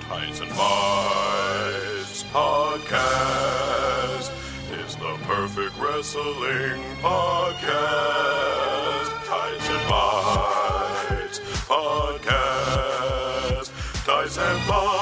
Tights and Fights podcast is the perfect wrestling podcast. Tights and Fights podcast. Tights and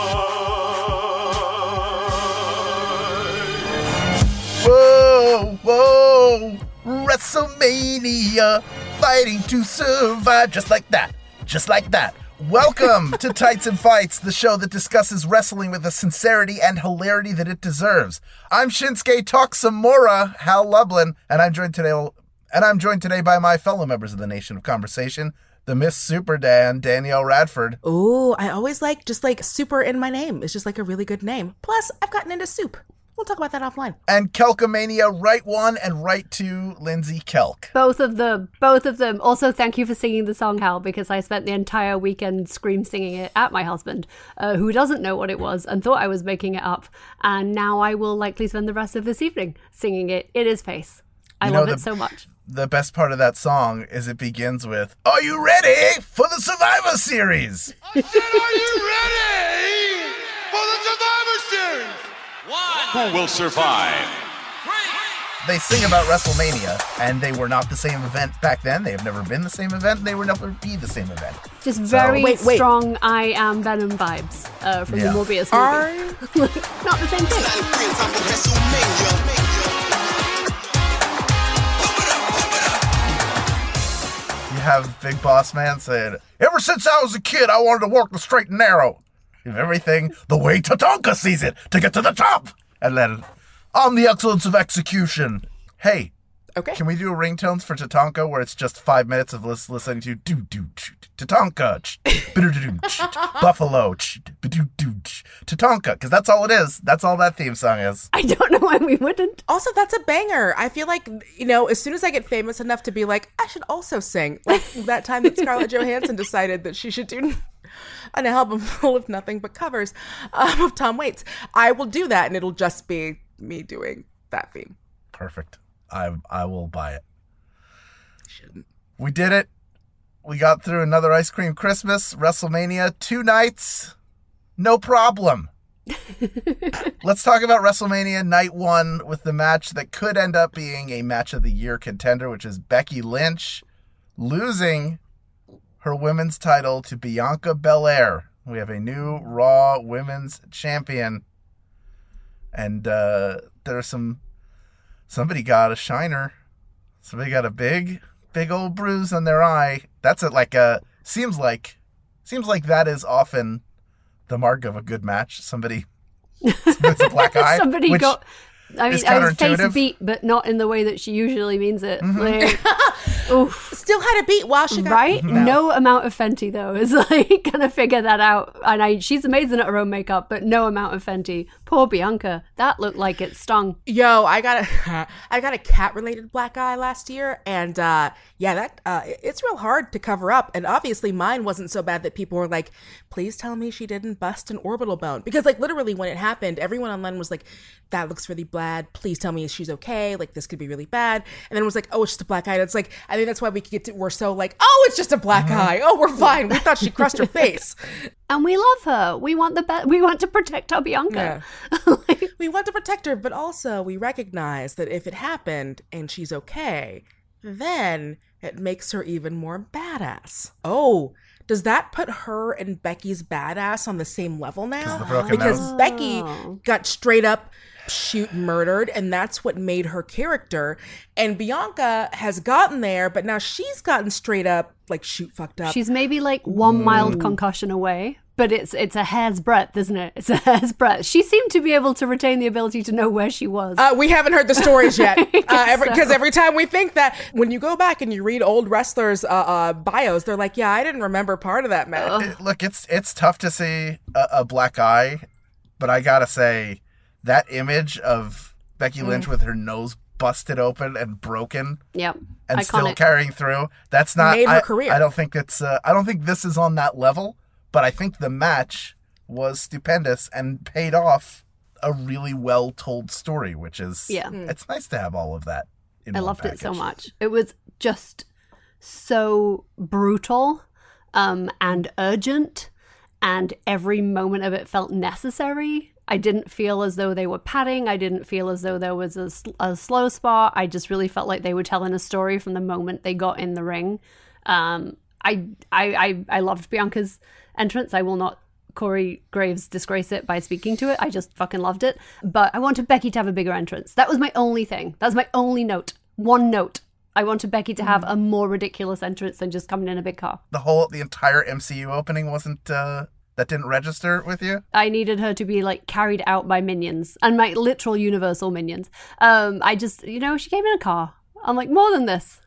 Fights. Whoa, whoa, WrestleMania, fighting to survive, just like that, just like that. Welcome to Tights and Fights, the show that discusses wrestling with the sincerity and hilarity that it deserves. I'm Shinsuke Toxamura, Hal Lublin, and I'm joined today by my fellow members of the Nation of Conversation, the Miss Super Dan, Danielle Radford. Ooh, I always like just like super in my name. It's just like a really good name. Plus, I've gotten into soup. We'll talk about that offline. And Kelkomania, right one and right two, Lindsay Kelk. Both of them. Also, thank you for singing the song, Hal, because I spent the entire weekend scream singing it at my husband, who doesn't know what it was and thought I was making it up. And now I will likely spend the rest of this evening singing it in his face. I love it so much. The best part of that song is it begins with, "Are you ready for the Survivor Series?" I said, are you ready for the Survivor Series? Who will survive? They sing about WrestleMania, and they were not the same event back then. They have never been the same event, and they will never be the same event. Just very Wait. strong I Am Venom vibes from the Morbius movie. Not the same thing. You have Big Boss Man saying, "Ever since I was a kid, I wanted to walk the straight and narrow. Give everything the way Tatanka sees it to get to the top. And then, on the excellence of execution." Hey, Okay. can we do ringtones for Tatanka where it's just 5 minutes of listening to Tatanka, Buffalo, Tatanka, because that's all it is. That's all that theme song is. I don't know why we wouldn't. Also, that's a banger. I feel like, as soon as I get famous enough to be like, I should also sing. Like that time that Scarlett Johansson decided that she should do an album full of nothing but covers of Tom Waits. I will do that, and it'll just be me doing that theme. Perfect. I will buy it. Shouldn't. We did it. We got through another Ice Cream Christmas, WrestleMania, 2 nights, no problem. Let's talk about WrestleMania Night 1 with the match that could end up being a Match of the Year contender, which is Becky Lynch losing her women's title to Bianca Belair. We have a new Raw Women's Champion. And there's somebody got a shiner. Somebody got a big old bruise on their eye. That's seems like that is often the mark of a good match. Somebody with a black eye. I was face beat, but not in the way that she usually means it. Oof. Still had a beat while she got... Right? No amount of Fenty, though, is gonna figure that out. And she's amazing at her own makeup, but no amount of Fenty. Poor Bianca. That looked like it stung. Yo, I got a cat-related black eye last year, and it's real hard to cover up. And obviously mine wasn't so bad that people were like, please tell me she didn't bust an orbital bone. Because literally when it happened, everyone online was like, that looks really bad. Please tell me she's okay. This could be really bad. And then it was like, oh, it's just a black eye. And it's like, I think that's why we're so oh, it's just a black eye. Oh, we're fine. We thought she crushed her face. And we love her. We want we want to protect our Bianca. Yeah. We want to protect her, but also we recognize that if it happened and she's okay, then it makes her even more badass. Oh, does that put her and Becky's badass on the same level now? Because Becky got straight up murdered, and that's what made her character. And Bianca has gotten there, but now she's gotten straight up fucked up. She's maybe one mild concussion away, but it's a hair's breadth, isn't it? It's a hair's breadth. She seemed to be able to retain the ability to know where she was. We haven't heard the stories yet, because every time we think that, when you go back and you read old wrestlers' bios, they're like, yeah, I didn't remember part of that match. Look, it's tough to see a black eye, but I gotta say, that image of Becky Lynch with her nose busted open and broken, yep, and iconic. Still carrying through. That's not made her career. I don't think it's. I don't think this is on that level. But I think the match was stupendous and paid off a really well told story, which is it's nice to have all of that. I loved it so much. It was just so brutal and urgent and every moment of it felt necessary. I didn't feel as though they were padding. I didn't feel as though there was a slow spot. I just really felt like they were telling a story from the moment they got in the ring. I loved Bianca's entrance. I will not Corey Graves disgrace it by speaking to it. I just fucking loved it. But I wanted Becky to have a bigger entrance. That was my only thing. That was my only note. One note. I wanted Becky to have a more ridiculous entrance than just coming in a big car. The entire MCU opening wasn't, that didn't register with you? I needed her to be like carried out by minions and my literal universal minions. I just, she came in a car. I'm like, more than this.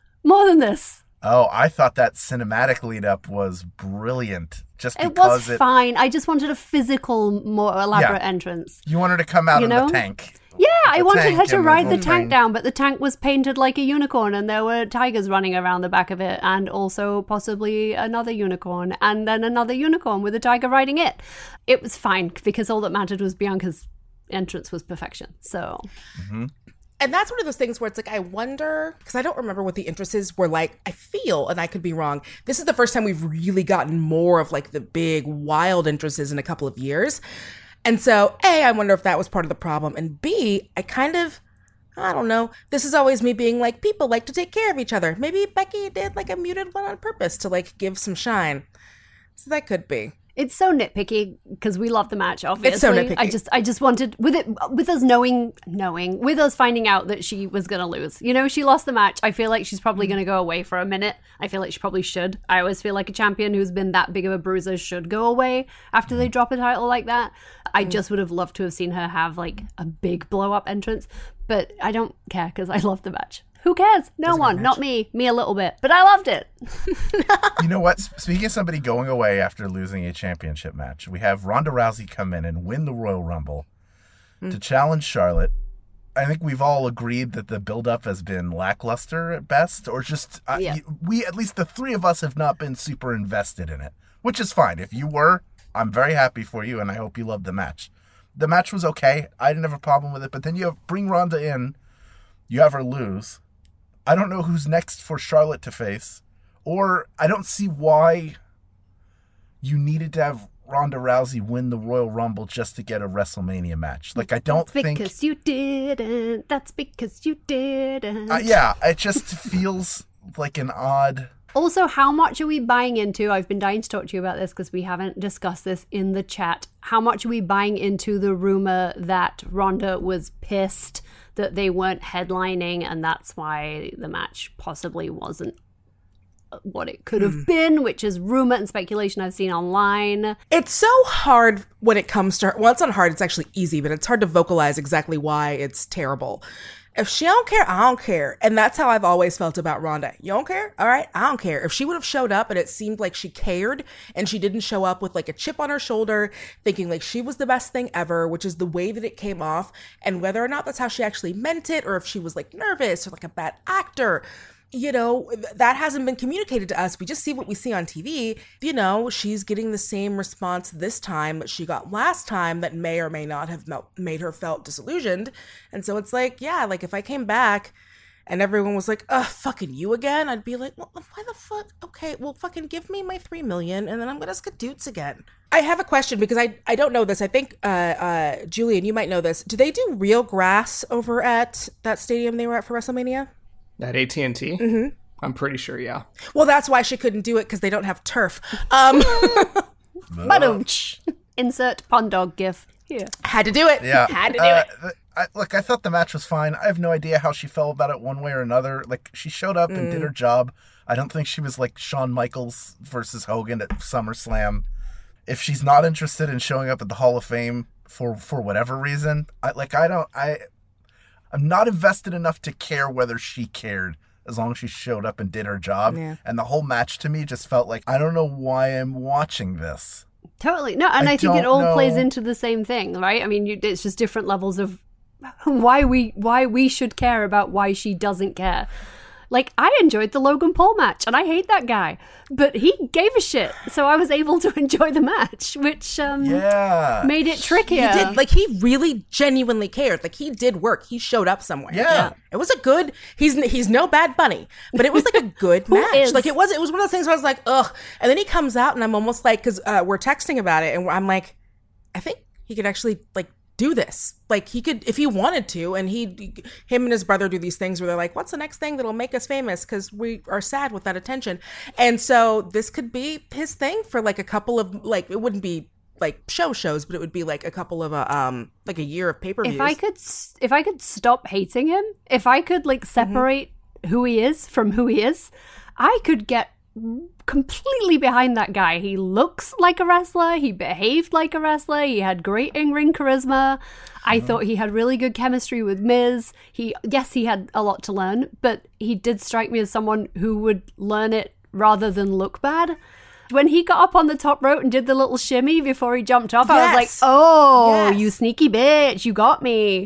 Oh, I thought that cinematic lead up was brilliant. Just it because was fine. I just wanted a physical, more elaborate entrance. You wanted to come out in the tank. Yeah, I wanted her to ride the tank down, but the tank was painted like a unicorn and there were tigers running around the back of it and also possibly another unicorn and then another unicorn with a tiger riding it. It was fine because all that mattered was Bianca's entrance was perfection. So... Mm-hmm. And that's one of those things where it's like, I wonder, because I don't remember what the entrances were like. I feel, and I could be wrong, this is the first time we've really gotten more of like the big wild entrances in a couple of years. And so, A, I wonder if that was part of the problem. And B, I don't know. This is always me being like, people like to take care of each other. Maybe Becky did like a muted one on purpose to like give some shine. So that could be. It's so nitpicky because we love the match, obviously. It's so nitpicky. I just wanted, with us knowing, with us finding out that she was going to lose. She lost the match. I feel like she's probably going to go away for a minute. I feel like she probably should. I always feel like a champion who's been that big of a bruiser should go away after they drop a title like that. I just would have loved to have seen her have like a big blow up entrance, but I don't care because I love the match. Who cares? No one. Not me. Me a little bit. But I loved it. You know what? Speaking of somebody going away after losing a championship match, we have Ronda Rousey come in and win the Royal Rumble to challenge Charlotte. I think we've all agreed that the build-up has been lackluster at best, or just, we, at least the three of us, have not been super invested in it, which is fine. If you were, I'm very happy for you, and I hope you loved the match. The match was okay. I didn't have a problem with it, but then you bring Ronda in, you have her lose. I don't know who's next for Charlotte to face, or I don't see why you needed to have Ronda Rousey win the Royal Rumble just to get a WrestleMania match. Like, I don't think... Because you didn't. That's because you didn't. Yeah, it just feels like an odd... Also, how much are we buying into? I've been dying to talk to you about this because we haven't discussed this in the chat. How much are we buying into the rumor that Ronda was pissed that they weren't headlining and that's why the match possibly wasn't what it could have been, which is rumor and speculation I've seen online. It's so hard when it comes to, well, it's not hard, it's actually easy, but it's hard to vocalize exactly why it's terrible. If she don't care, I don't care. And that's how I've always felt about Ronda. You don't care? All right, I don't care. If she would have showed up and it seemed like she cared and she didn't show up with like a chip on her shoulder, thinking like she was the best thing ever, which is the way that it came off, and whether or not that's how she actually meant it, or if she was like nervous or like a bad actor, that hasn't been communicated to us. We just see what we see on TV. She's getting the same response this time that she got last time that may or may not have made her felt disillusioned. And so it's like, yeah, like if I came back and everyone was like, fucking you again, I'd be like, well, why the fuck? Okay, well, fucking give me my $3 million and then I'm gonna skadoots again. I have a question because I don't know this. I think, Julian, you might know this. Do they do real grass over at that stadium they were at for WrestleMania? At AT&T? Mm-hmm. I'm pretty sure, yeah. Well, that's why she couldn't do it, because they don't have turf. Insert pond dog gif here. Had to do it. Yeah. Had to do it. I thought the match was fine. I have no idea how she felt about it one way or another. Like, she showed up and did her job. I don't think she was like Shawn Michaels versus Hogan at SummerSlam. If she's not interested in showing up at the Hall of Fame for whatever reason, I'm not invested enough to care whether she cared, as long as she showed up and did her job. Yeah. And the whole match to me just felt like, I don't know why I'm watching this. Totally. No, and I think it all plays into the same thing, right? I mean, it's just different levels of why we should care about why she doesn't care. Like, I enjoyed the Logan Paul match, and I hate that guy, but he gave a shit, so I was able to enjoy the match, which made it trickier. He did, like, he really genuinely cared. Like, he did work. He showed up somewhere. Yeah. It was a good, he's no Bad Bunny, but it was like a good match. is? Like, it was one of those things where I was like, ugh. And then he comes out and I'm almost like, because we're texting about it, and I'm like, I think he could actually, like, do this. Like, he could, if he wanted to, and him and his brother do these things where they're like, what's the next thing that'll make us famous? Because we are sad with that attention. And so this could be his thing for like a couple of, like, it wouldn't be like shows, but it would be like a couple of like a year of pay-per-views. If I could stop hating him, if I could like separate who he is from who he is, I could get completely behind that guy. He looks like a wrestler. He behaved like a wrestler. He had great in-ring charisma. I thought he had really good chemistry with Miz. He had a lot to learn, but he did strike me as someone who would learn it rather than look bad. When he got up on the top rope and did the little shimmy before he jumped off, I was like, oh, you sneaky bitch, you got me.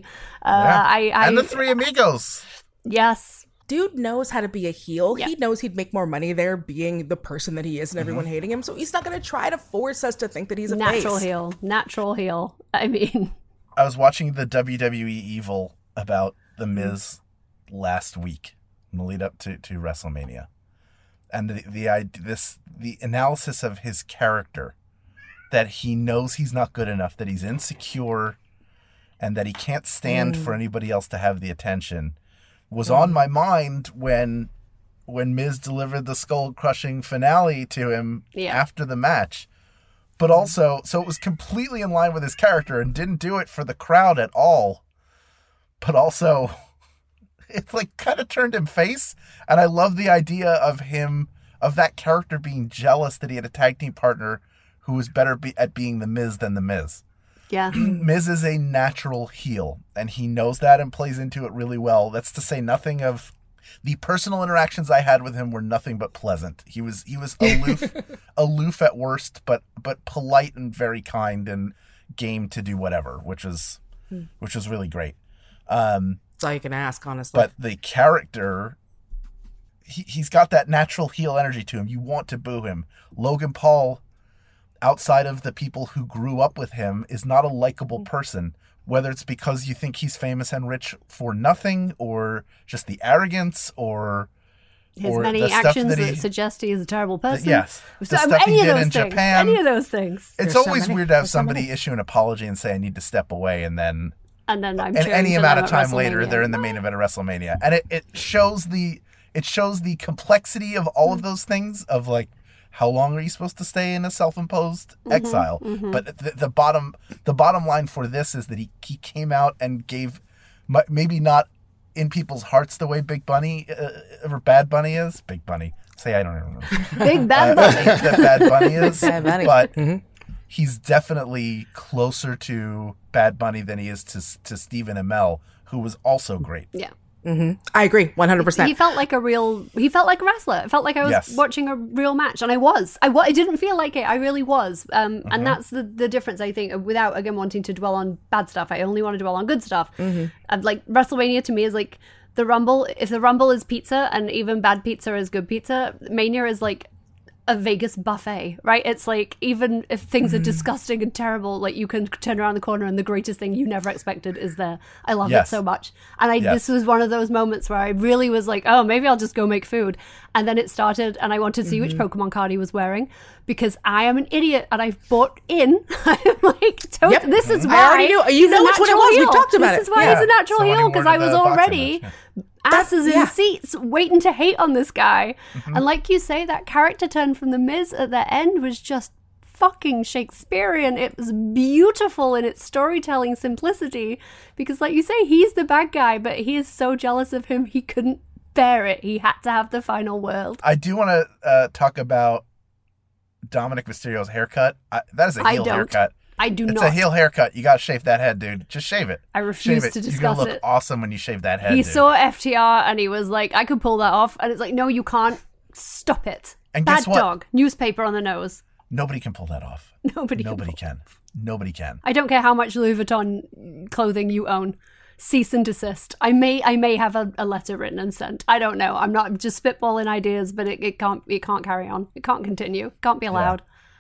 And the Three Amigos. Yes. Dude knows how to be a heel. Yeah. He knows he'd make more money there being the person that he is and everyone hating him. So he's not going to try to force us to think that he's a Natural face. Natural heel. I mean, I was watching the WWE Evil about The Miz last week in the lead up to WrestleMania. And the analysis of his character, that he knows he's not good enough, that he's insecure, and that he can't stand for anybody else to have the attention, was on my mind when Miz delivered the skull-crushing finale to him after the match. But also, so it was completely in line with his character and didn't do it for the crowd at all. But also, it's like kind of turned him face. And I love the idea of that character being jealous that he had a tag team partner who was better at being the Miz than the Miz. yeah. Miz is a natural heel, and he knows that and plays into it really well. That's to say nothing of the personal interactions I had with him were nothing but pleasant. He was aloof at worst, but polite and very kind and game to do whatever, which was really great. That's all you can ask, honestly. But the character, he's got that natural heel energy to him. You want to boo him. Logan Paul, outside of the people who grew up with him, is not a likable person, whether it's because you think he's famous and rich for nothing, or just the arrogance, or His many actions that suggest he is a terrible person. Yes. The So, stuff he any of did those in things. Japan. Any of those things. It's There's so always many. weird to have There's so somebody many. issue an apology and say, I need to step away, and then And then I'm and cheering any for amount them of at time later, WrestleMania. they're in the main event of WrestleMania. And it shows the complexity of all of those things, of like, how long are you supposed to stay in a self-imposed exile? But the bottom line for this is that he came out and gave, maybe not in people's hearts the way Big Bunny or Bad Bunny is. Big Bunny. Say I don't even know. Big Bad Bunny. That Bad Bunny is. Bad Bunny. But he's definitely closer to Bad Bunny than he is to Stephen Amell, who was also great. Yeah. I agree, 100%. He felt like a wrestler. It felt like I was watching a real match, and I was. I didn't feel like it. I really was. And that's the difference, I think, without, again, wanting to dwell on bad stuff. I only want to dwell on good stuff. And like, WrestleMania to me is like the Rumble. If the Rumble is pizza, and even bad pizza is good pizza, Mania is like a Vegas buffet, right? It's like, even if things are disgusting and terrible, like, you can turn around the corner and the greatest thing you never expected is there. I love it so much. And this was one of those moments where I really was like, oh, maybe I'll just go make food. And then it started, and I wanted to see which Pokemon card he was wearing, because I am an idiot and I've bought in. I'm like, this is why. I already knew. You know which one it was. We've talked about it. This is why he's a natural Someone heel, who because I ordered was the boxing already match, asses in seats waiting to hate on this guy. And like you say, that character turn from the Miz at the end was just fucking Shakespearean. It was beautiful in its storytelling simplicity, because like you say, he's the bad guy, but he is so jealous of him he couldn't bear it. He had to have the final word. I do want to talk about Dominic Mysterio's haircut. That is a heel haircut. I do It's not. a heel haircut. You got to shave that head, dude. Just shave it. I refuse to You're discuss going to look it. awesome when you shave that head, He dude. saw FTR and he was like, I could pull that off. And it's like, no, you can't. Stop it. And Bad guess what? dog. Newspaper on the nose. Nobody can pull that off. Nobody can. Nobody can. I don't care how much Louis Vuitton clothing you own. cease and desist. I may have a letter written and sent. I don't know. I'm not just spitballing ideas, but it can't carry on. It can't continue. Can't be allowed.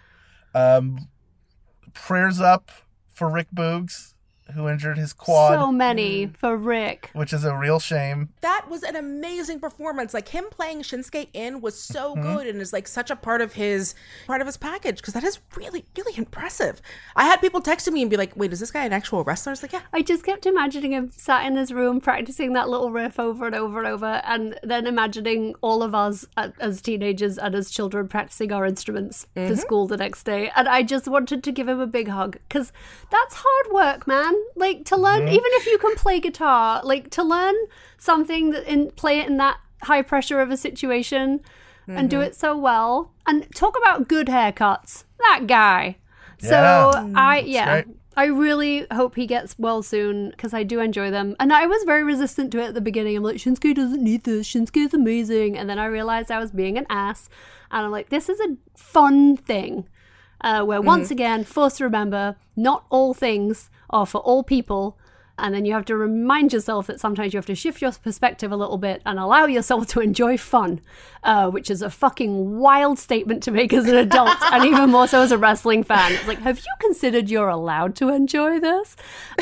Prayers up for Rick Boogs, who injured his quad. So many for Rick. Which is a real shame. That was an amazing performance. Like, him playing Shinsuke in was so good and is like such a part of his package, because that is really, really impressive. I had people texting me and be like, wait, is this guy an actual wrestler? I was like, yeah. I just kept imagining him sat in his room practicing that little riff over and over and over, and then imagining all of us as teenagers and as children practicing our instruments for school the next day. And I just wanted to give him a big hug, because that's hard work, man. Like, to learn, even if you can play guitar, like, to learn something play it in that high pressure of a situation and do it so well. And talk about good haircuts. That guy. Yeah. So, I really hope he gets well soon, because I do enjoy them. And I was very resistant to it at the beginning. I'm like, Shinsuke doesn't need this. Shinsuke's amazing. And then I realized I was being an ass. And I'm like, this is a fun thing. Where once again, forced to remember, not all things are for all people. And then you have to remind yourself that sometimes you have to shift your perspective a little bit and allow yourself to enjoy fun, which is a fucking wild statement to make as an adult, and even more so as a wrestling fan. It's like, have you considered you're allowed to enjoy this?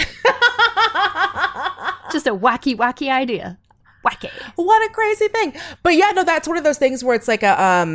Just a wacky, wacky idea. Wacky. What a crazy thing. But yeah, no, that's one of those things where it's like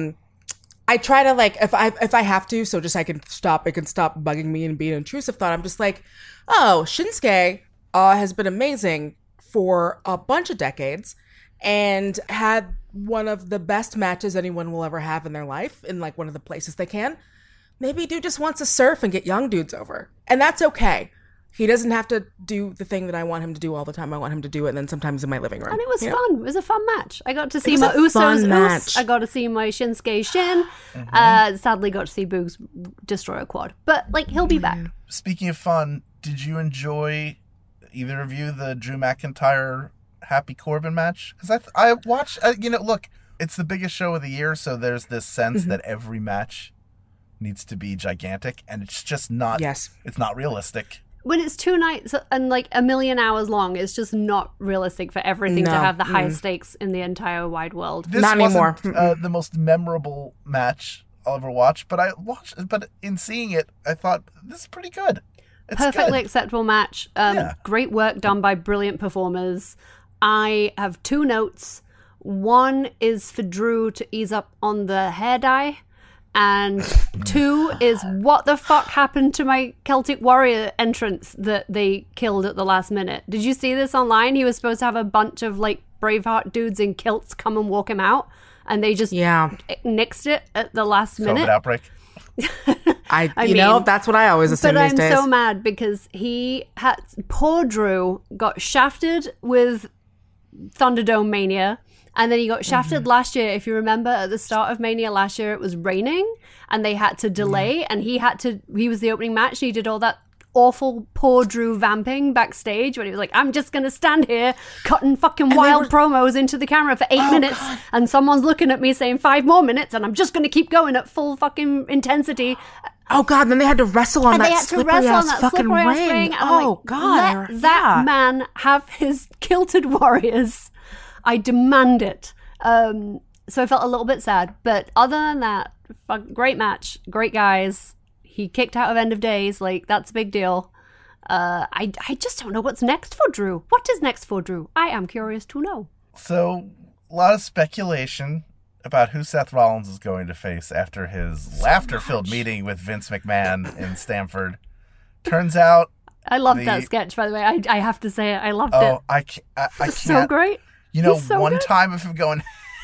I try to, like, if I have to, so just it can stop bugging me and being an intrusive thought. I'm just like, oh, Shinsuke has been amazing for a bunch of decades and had one of the best matches anyone will ever have in their life in, like, one of the places they can. Maybe dude just wants to surf and get young dudes over. And that's okay. He doesn't have to do the thing that I want him to do all the time. I want him to do it, and then sometimes in my living room. And it was fun. It was a fun match. I got to see my Usos match. I got to see my Shinsuke Shin. Sadly, got to see Boogs destroy a quad. But, like, he'll be back. Speaking of fun, did you enjoy, either of you, the Drew McIntyre Happy Corbin match? Because I watched, look, it's the biggest show of the year, so there's this sense that every match needs to be gigantic, and it's just not. Yes. It's not realistic. When it's 2 nights and like 1 million hours long, it's just not realistic for everything to have the highest stakes in the entire wide world. This not anymore. The most memorable match I'll ever watch, but But in seeing it, I thought this is pretty good. It's perfectly good. Acceptable match. Great work done by brilliant performers. I have 2 notes. One is for Drew to ease up on the hair dye. And 2 is, what the fuck happened to my Celtic Warrior entrance that they killed at the last minute? Did you see this online? He was supposed to have a bunch of, like, Braveheart dudes in kilts come and walk him out, and they just nixed it at the last minute. COVID outbreak. I mean, that's what I always assume these days. But I'm so mad because poor Drew got shafted with Thunderdome Mania. And then he got shafted last year. If you remember, at the start of Mania last year, it was raining and they had to delay. And he was the opening match. And he did all that awful poor Drew vamping backstage when he was like, I'm just going to stand here cutting fucking wild promos into the camera for 8 minutes. God. And someone's looking at me saying 5 more minutes. And I'm just going to keep going at full fucking intensity. Oh, God. And then they had to wrestle on that slippery-ass fucking ring. Oh, God. Let that man have his kilted warriors. I demand it. So I felt a little bit sad. But other than that, great match. Great guys. He kicked out of End of Days. Like, that's a big deal. I just don't know what's next for Drew. What is next for Drew? I am curious to know. So, a lot of speculation about who Seth Rollins is going to face after his laughter-filled meeting with Vince McMahon in Stamford. Turns out... I loved that sketch, by the way. I have to say it. I loved it. I can't. So great. You know, one time of him going,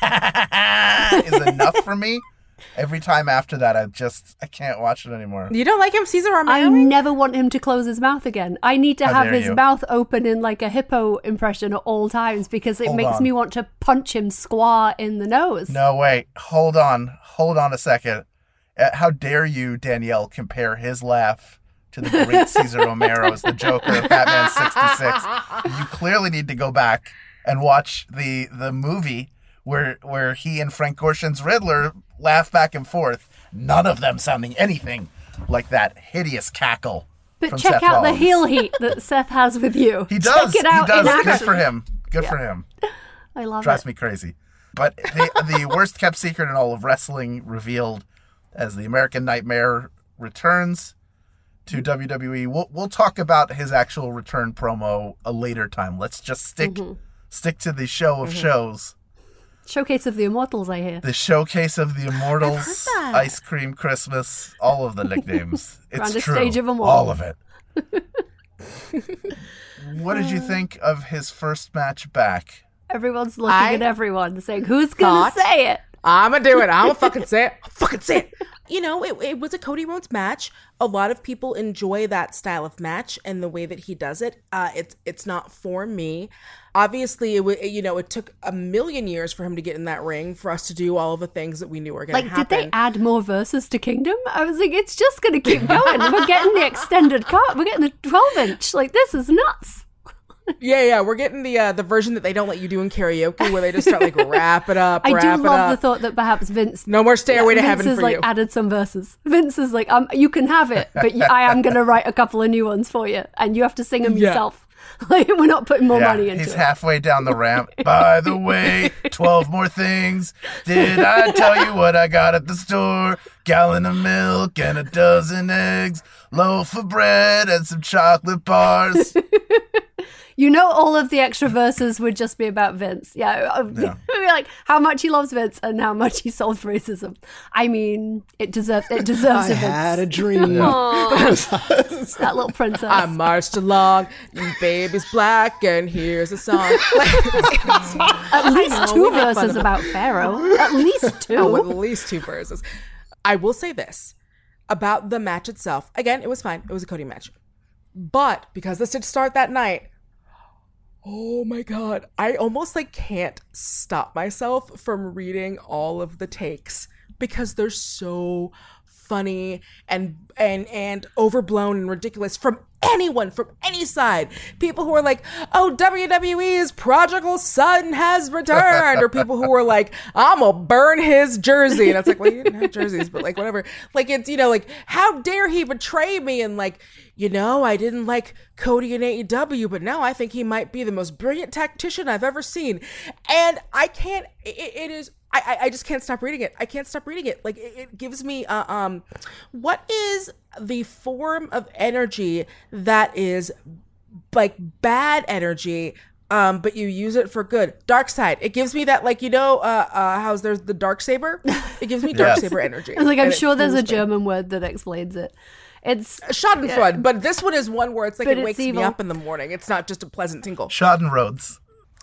is enough for me. Every time after that, I can't watch it anymore. You don't like him, Cesar Romero? I never want him to close his mouth again. I need to have his mouth open in like a hippo impression at all times because it makes me want to punch him square in the nose. No, wait. Hold on a second. How dare you, Danielle, compare his laugh to the great Cesar Romero's, the Joker of Batman 66. You clearly need to go back and watch the movie where he and Frank Gorshin's Riddler laugh back and forth, none of them sounding anything like that hideous cackle But from check Seth out the Rollins. heel heat that Seth has with you. He does. Check it out He does. in Good action. for him. Good for him. I love Drives it. me crazy. But the worst kept secret in all of wrestling revealed as the American Nightmare returns to WWE. We'll talk about his actual return promo a later time. Let's just stick to the show of shows. Showcase of the Immortals, I hear. The showcase of the Immortals, that. Ice Cream Christmas, all of the nicknames. It's Grandest true. stage of them all. All of it. What did you think of his first match back? Everyone's looking I at everyone saying, who's going thought- to say it? I'm gonna do it. I'm gonna fucking say it. Fucking say it. You know, it was a Cody Rhodes match. A lot of people enjoy that style of match and the way that he does it. It's not for me. Obviously, it took a million years for him to get in that ring for us to do all of the things that we knew were going to Like, happen. did they add more verses to Kingdom? I was like, it's just going to keep going. We're getting the extended cut. We're getting the 12-inch. Like, this is nuts. Yeah. We're getting the version that they don't let you do in karaoke, where they just start like wrap it up. I do wrap it love the up. thought that perhaps Vince... No more Stairway to Vince Heaven has, for like, you. added some verses. Vince is like, you can have it, but I am going to write a couple of new ones for you, and you have to sing them Yeah. yourself. Like, we're not putting more money into he's it. halfway down the ramp. By the way, 12 more things. Did I tell you what I got at the store? Gallon of milk and a dozen eggs, loaf of bread and some chocolate bars. You know, all of the extra verses would just be about Vince. Yeah. Like how much he loves Vince and how much he solved racism. I mean, it deserves a Vince. dream. Aw, that little princess. I marched along, baby's black, and here's a song. At least two we make fun verses of about Pharaoh. At least two. Oh, at least two verses. I will say this about the match itself. Again, it was fine. It was a Cody match. But because this did start that night, oh my God, I almost like can't stop myself from reading all of the takes because they're so funny and overblown and ridiculous from anyone, from any side. People who are like, oh, WWE's prodigal son has returned, or people who are like, I'm gonna burn his jersey. And it's like, well, you didn't have jerseys, but like whatever. Like it's, like, how dare he betray me? And like, I didn't like Cody in AEW, but now I think he might be the most brilliant tactician I've ever seen. And I can't, it is, I just can't stop reading it. I can't stop reading it. Like it gives me, what is the form of energy that is like bad energy, but you use it for good? Dark side. It gives me that, like, how's there's the dark saber? It gives me dark saber energy. Like, I'm And it sure there's a fuels me. German word that explains it. It's Schadenfreude, but this one is one where it's like But it it's wakes me evil. up in the morning. It's not just a pleasant tingle. Schadenrhodes.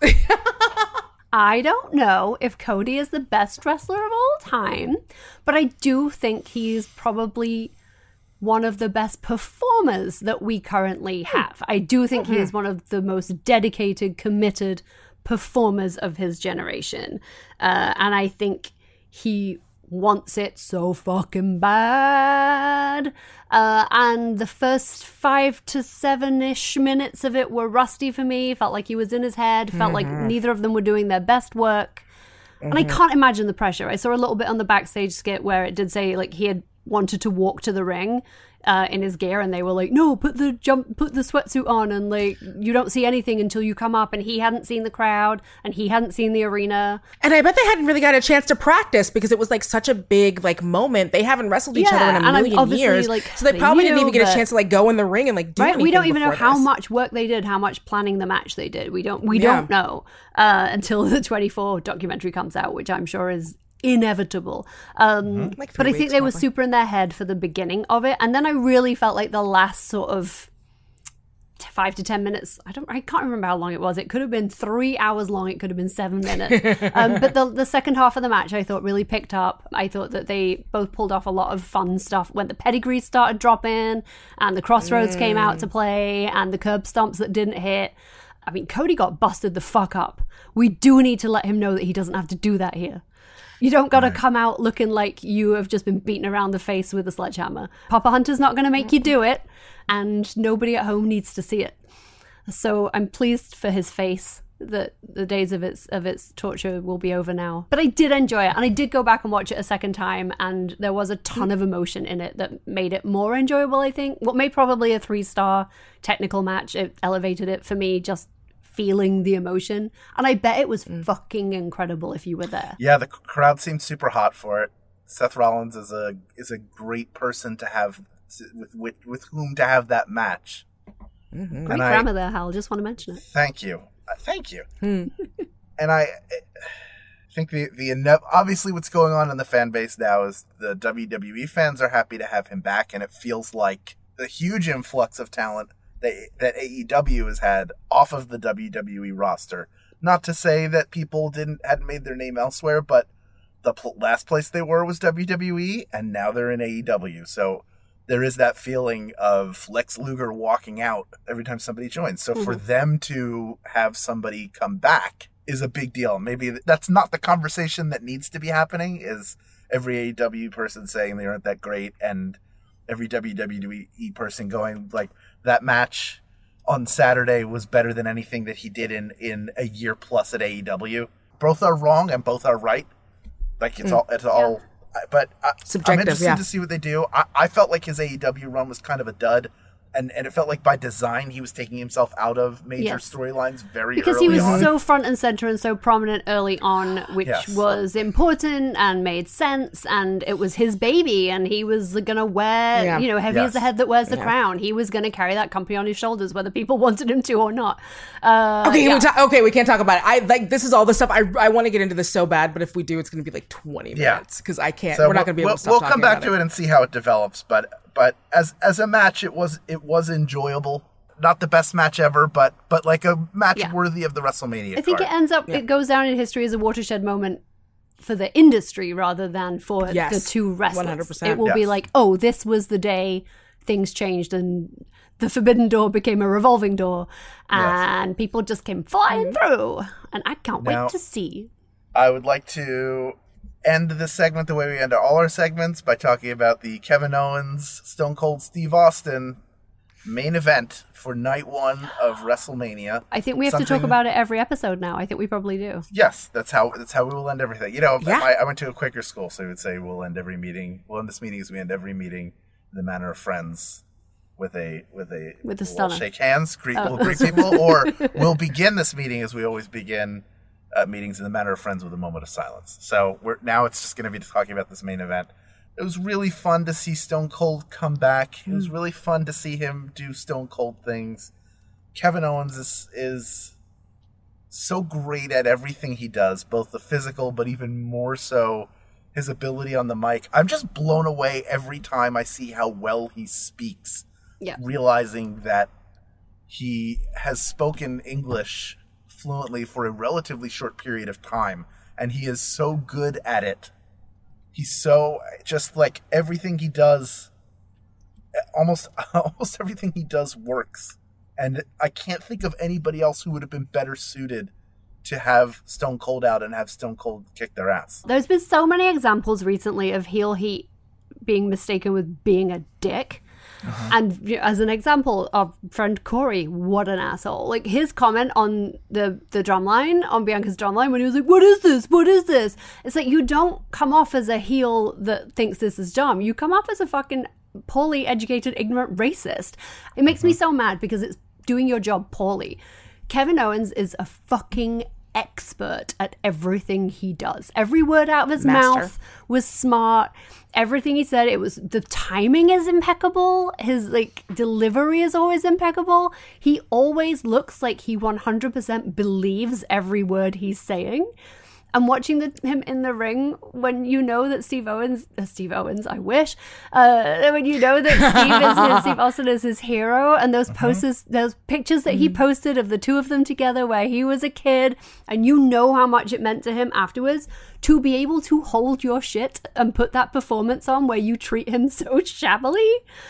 I don't know if Cody is the best wrestler of all time, but I do think he's probably one of the best performers that we currently have. I do think he is one of the most dedicated, committed performers of his generation. And I think he wants it so fucking bad. And the first 5 to 7-ish minutes of it were rusty for me. Felt like he was in his head. Felt like neither of them were doing their best work. And I can't imagine the pressure. I saw a little bit on the backstage skit where it did say like he had wanted to walk to the ring in his gear, and they were like, no, put the sweatsuit on, and like you don't see anything until you come up. And he hadn't seen the crowd, and he hadn't seen the arena. And I bet they hadn't really got a chance to practice because it was like such a big like moment. They haven't wrestled each other in and a I'm million obviously, years, like, so they probably didn't new, even get a but- chance to like go in the ring and like do Right, anything. we don't even know before how this. much work they did, how much planning the match they did. We don't Yeah. know until the 24 documentary comes out, which I'm sure is inevitable. Like 3 But I think weeks, they were probably. super in their head for the beginning of it, and then I really felt like the last sort of 5 to 10 minutes. I can't remember how long it was. It could have been 3 hours long. It could have been 7 minutes. But the second half of the match, I thought really picked up. I thought that they both pulled off a lot of fun stuff when the pedigrees started dropping and the crossroads came out to play and the curb stomps that didn't hit. I mean, Cody got busted the fuck up. We do need to let him know that he doesn't have to do that here. You don't got to come out looking like you have just been beaten around the face with a sledgehammer. Papa Hunter's not going to make you do it, and nobody at home needs to see it. So I'm pleased for his face that the days of its torture will be over now. But I did enjoy it, and I did go back and watch it a second time, and there was a ton of emotion in it that made it more enjoyable, I think. What made probably a 3-star technical match, it elevated it for me, just feeling the emotion. And I bet it was fucking incredible if you were there. Yeah, the crowd seemed super hot for it. Seth Rollins is a great person to have with whom to have that match. Great grammar there, Hal. Just want to mention it. Thank you. And I think obviously what's going on in the fan base now is the WWE fans are happy to have him back, and it feels like the huge influx of talent that AEW has had off of the WWE roster. Not to say that people hadn't made their name elsewhere, but the last place they were was WWE, and now they're in AEW. So there is that feeling of Lex Luger walking out every time somebody joins. So for them to have somebody come back is a big deal. Maybe that's not the conversation that needs to be happening, is every AEW person saying they aren't that great, and every WWE person going, like, that match on Saturday was better than anything that he did in a year plus at AEW. Both are wrong and both are right. Like, it's all. But I'm interested to see what they do. I felt like his AEW run was kind of a dud, and it felt like by design he was taking himself out of major storylines because early he was on. so front and center and so prominent early on, which was important and made sense, and it was his baby, and he was gonna wear, heavy as the head that wears the crown. He was gonna carry that company on his shoulders, whether people wanted him to or not. We can't talk about it. I like, this is all the stuff I want to get into this so bad, but if we do, it's gonna be like 20 minutes because I can't. So we're not gonna be able to stop talking about it. We'll come back to it and see how it develops, but as a match, it was enjoyable. Not the best match ever, but like a match worthy of the WrestleMania I think card. it goes down in history as a watershed moment for the industry rather than for the two wrestlers. 100%. It will be like, oh, this was the day things changed and the forbidden door became a revolving door, and people just came flying through, and I can't wait to see. I would like to end this segment the way we end all our segments, by talking about the Kevin Owens, Stone Cold Steve Austin main event for night one of WrestleMania. I think we have to talk about it every episode now. I think we probably do. Yes, that's how we will end everything. I went to a Quaker school, so we would say we'll end every meeting. We'll end this meeting as we end every meeting in the manner of friends, with a stunner. We'll shake hands, we'll greet people, or we'll begin this meeting as we always begin meetings in the manner of friends, with a moment of silence. So now it's just going to be talking about this main event. It was really fun to see Stone Cold come back. It was really fun to see him do Stone Cold things. Kevin Owens is so great at everything he does, both the physical, but even more so his ability on the mic. I'm just blown away every time I see how well he speaks, realizing that he has spoken English fluently for a relatively short period of time, and he is so good at it. He's so, just like, everything he does, almost everything he does works. And I can't think of anybody else who would have been better suited to have Stone Cold out and have Stone Cold kick their ass. There's been so many examples recently of heel heat being mistaken with being a dick. And as an example, our friend Corey, what an asshole. Like, his comment on the drum line, on Bianca's drum line, when he was like, what is this? What is this? It's like, you don't come off as a heel that thinks this is dumb. You come off as a fucking poorly educated, ignorant racist. It makes me so mad because it's doing your job poorly. Kevin Owens is a fucking expert at everything he does. Every word out of his mouth was smart. Everything he said, the timing is impeccable. His delivery is always impeccable. He always looks like he 100% believes every word he's saying. And watching him in the ring, when you know that Steve Owens, I wish, when you know that Steve Austin is his hero, and those posters, those pictures that he posted of the two of them together where he was a kid, and you know how much it meant to him afterwards, to be able to hold your shit and put that performance on where you treat him so shabbily.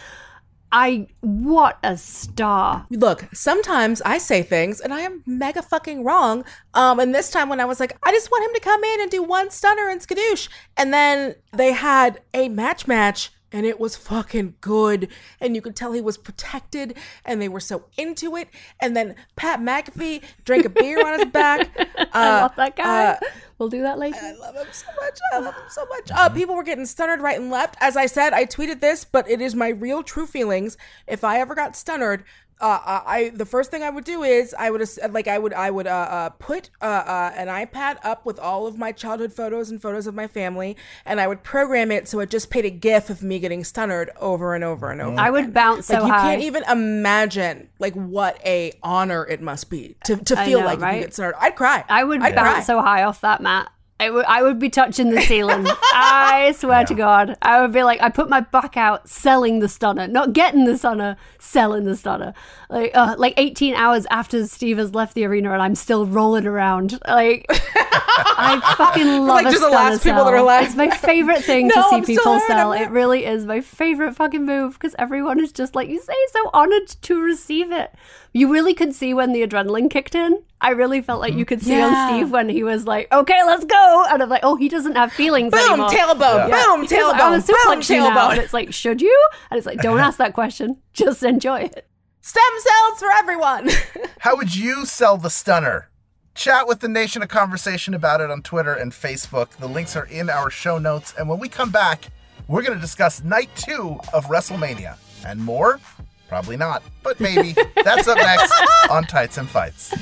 What a star. Look, sometimes I say things and I am mega fucking wrong. And this time when I was like, I just want him to come in and do one stunner and skadoosh. And then they had a match and it was fucking good. And you could tell he was protected, and they were so into it. And then Pat McAfee drank a beer on his back. I love that guy. We'll do that later. I love him so much. People were getting stunnered right and left. As I said, I tweeted this, but it is my real true feelings. If I ever got stunnered, the first thing I would do is I would put an iPad up with all of my childhood photos and photos of my family, and I would program it so it just played a GIF of me getting stunnered over and over and over. I would bounce so you high. Can't even imagine what a honor it must be to feel know, like right? you get stunnered. I'd cry. I would I'd bounce cry. so high off that mat. I would be touching the ceiling. I swear to God. I would be like, I put my back out selling the stunner. Not getting the stunner, selling the stunner. Like 18 hours after Steve has left the arena and I'm still rolling around. Like, I fucking love a just the stunner last people sell. that are left. It's my favorite thing No, to see I'm still people hurt, sell. I'm It really is my favorite fucking move because everyone is just like, you say, so honored to receive it. You really could see when the adrenaline kicked in. I really felt like you could see on Steve when he was like, okay, let's go. And I'm like, oh, he doesn't have feelings Boom, anymore. tailbone. Yeah. Boom, He's like, tailbone. I'm a Boom, suplex you now. tailbone. And it's like, should you? And it's like, don't ask that question. Just enjoy it. Stem cells for everyone. How would you sell the stunner? Chat with the nation, a conversation about it on Twitter and Facebook. The links are in our show notes. And when we come back, we're going to discuss night 2 of WrestleMania. And more? Probably not, but maybe. That's up next on Tights and Fights.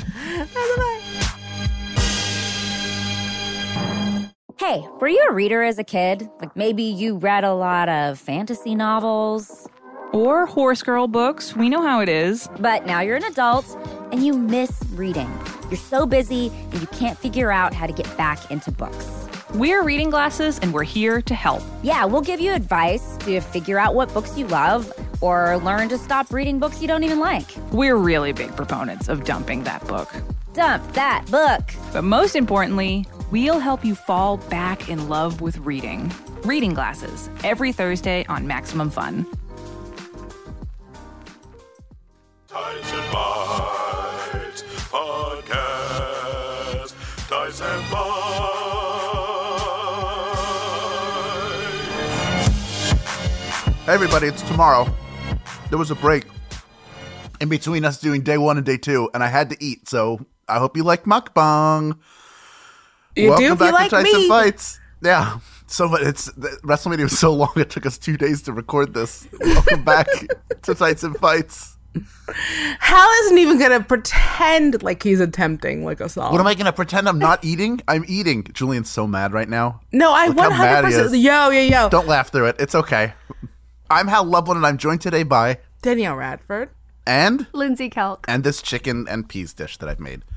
Hey, were you a reader as a kid? Like maybe you read a lot of fantasy novels? Or horse girl books. We know how it is. But now you're an adult and you miss reading. You're so busy and you can't figure out how to get back into books. We're Reading Glasses, and we're here to help. Yeah, we'll give you advice to figure out what books you love or learn to stop reading books you don't even like. We're really big proponents of dumping that book. Dump that book. But most importantly, we'll help you fall back in love with reading. Reading Glasses, every Thursday on Maximum Fun. Tights and Bites Podcast. Tights and Bites. Hey everybody, it's tomorrow. There was a break in between us doing day 1 and day 2, and I had to eat, so I hope you like mukbang. You Welcome do if back you like to Tights me. and Fights. Yeah. So WrestleMania was so long, it took us 2 days to record this. Welcome back to Tights and Fights. Hal isn't even going to pretend like he's attempting like a song. What am I going to pretend I'm not eating? I'm eating. Julian's so mad right now. No, I Look how mad he 100%. is. Yo. Don't laugh through it. It's okay. I'm Hal Lublin, and I'm joined today by... Danielle Radford. And... Lindsay Kelk. And this chicken and peas dish that I've made.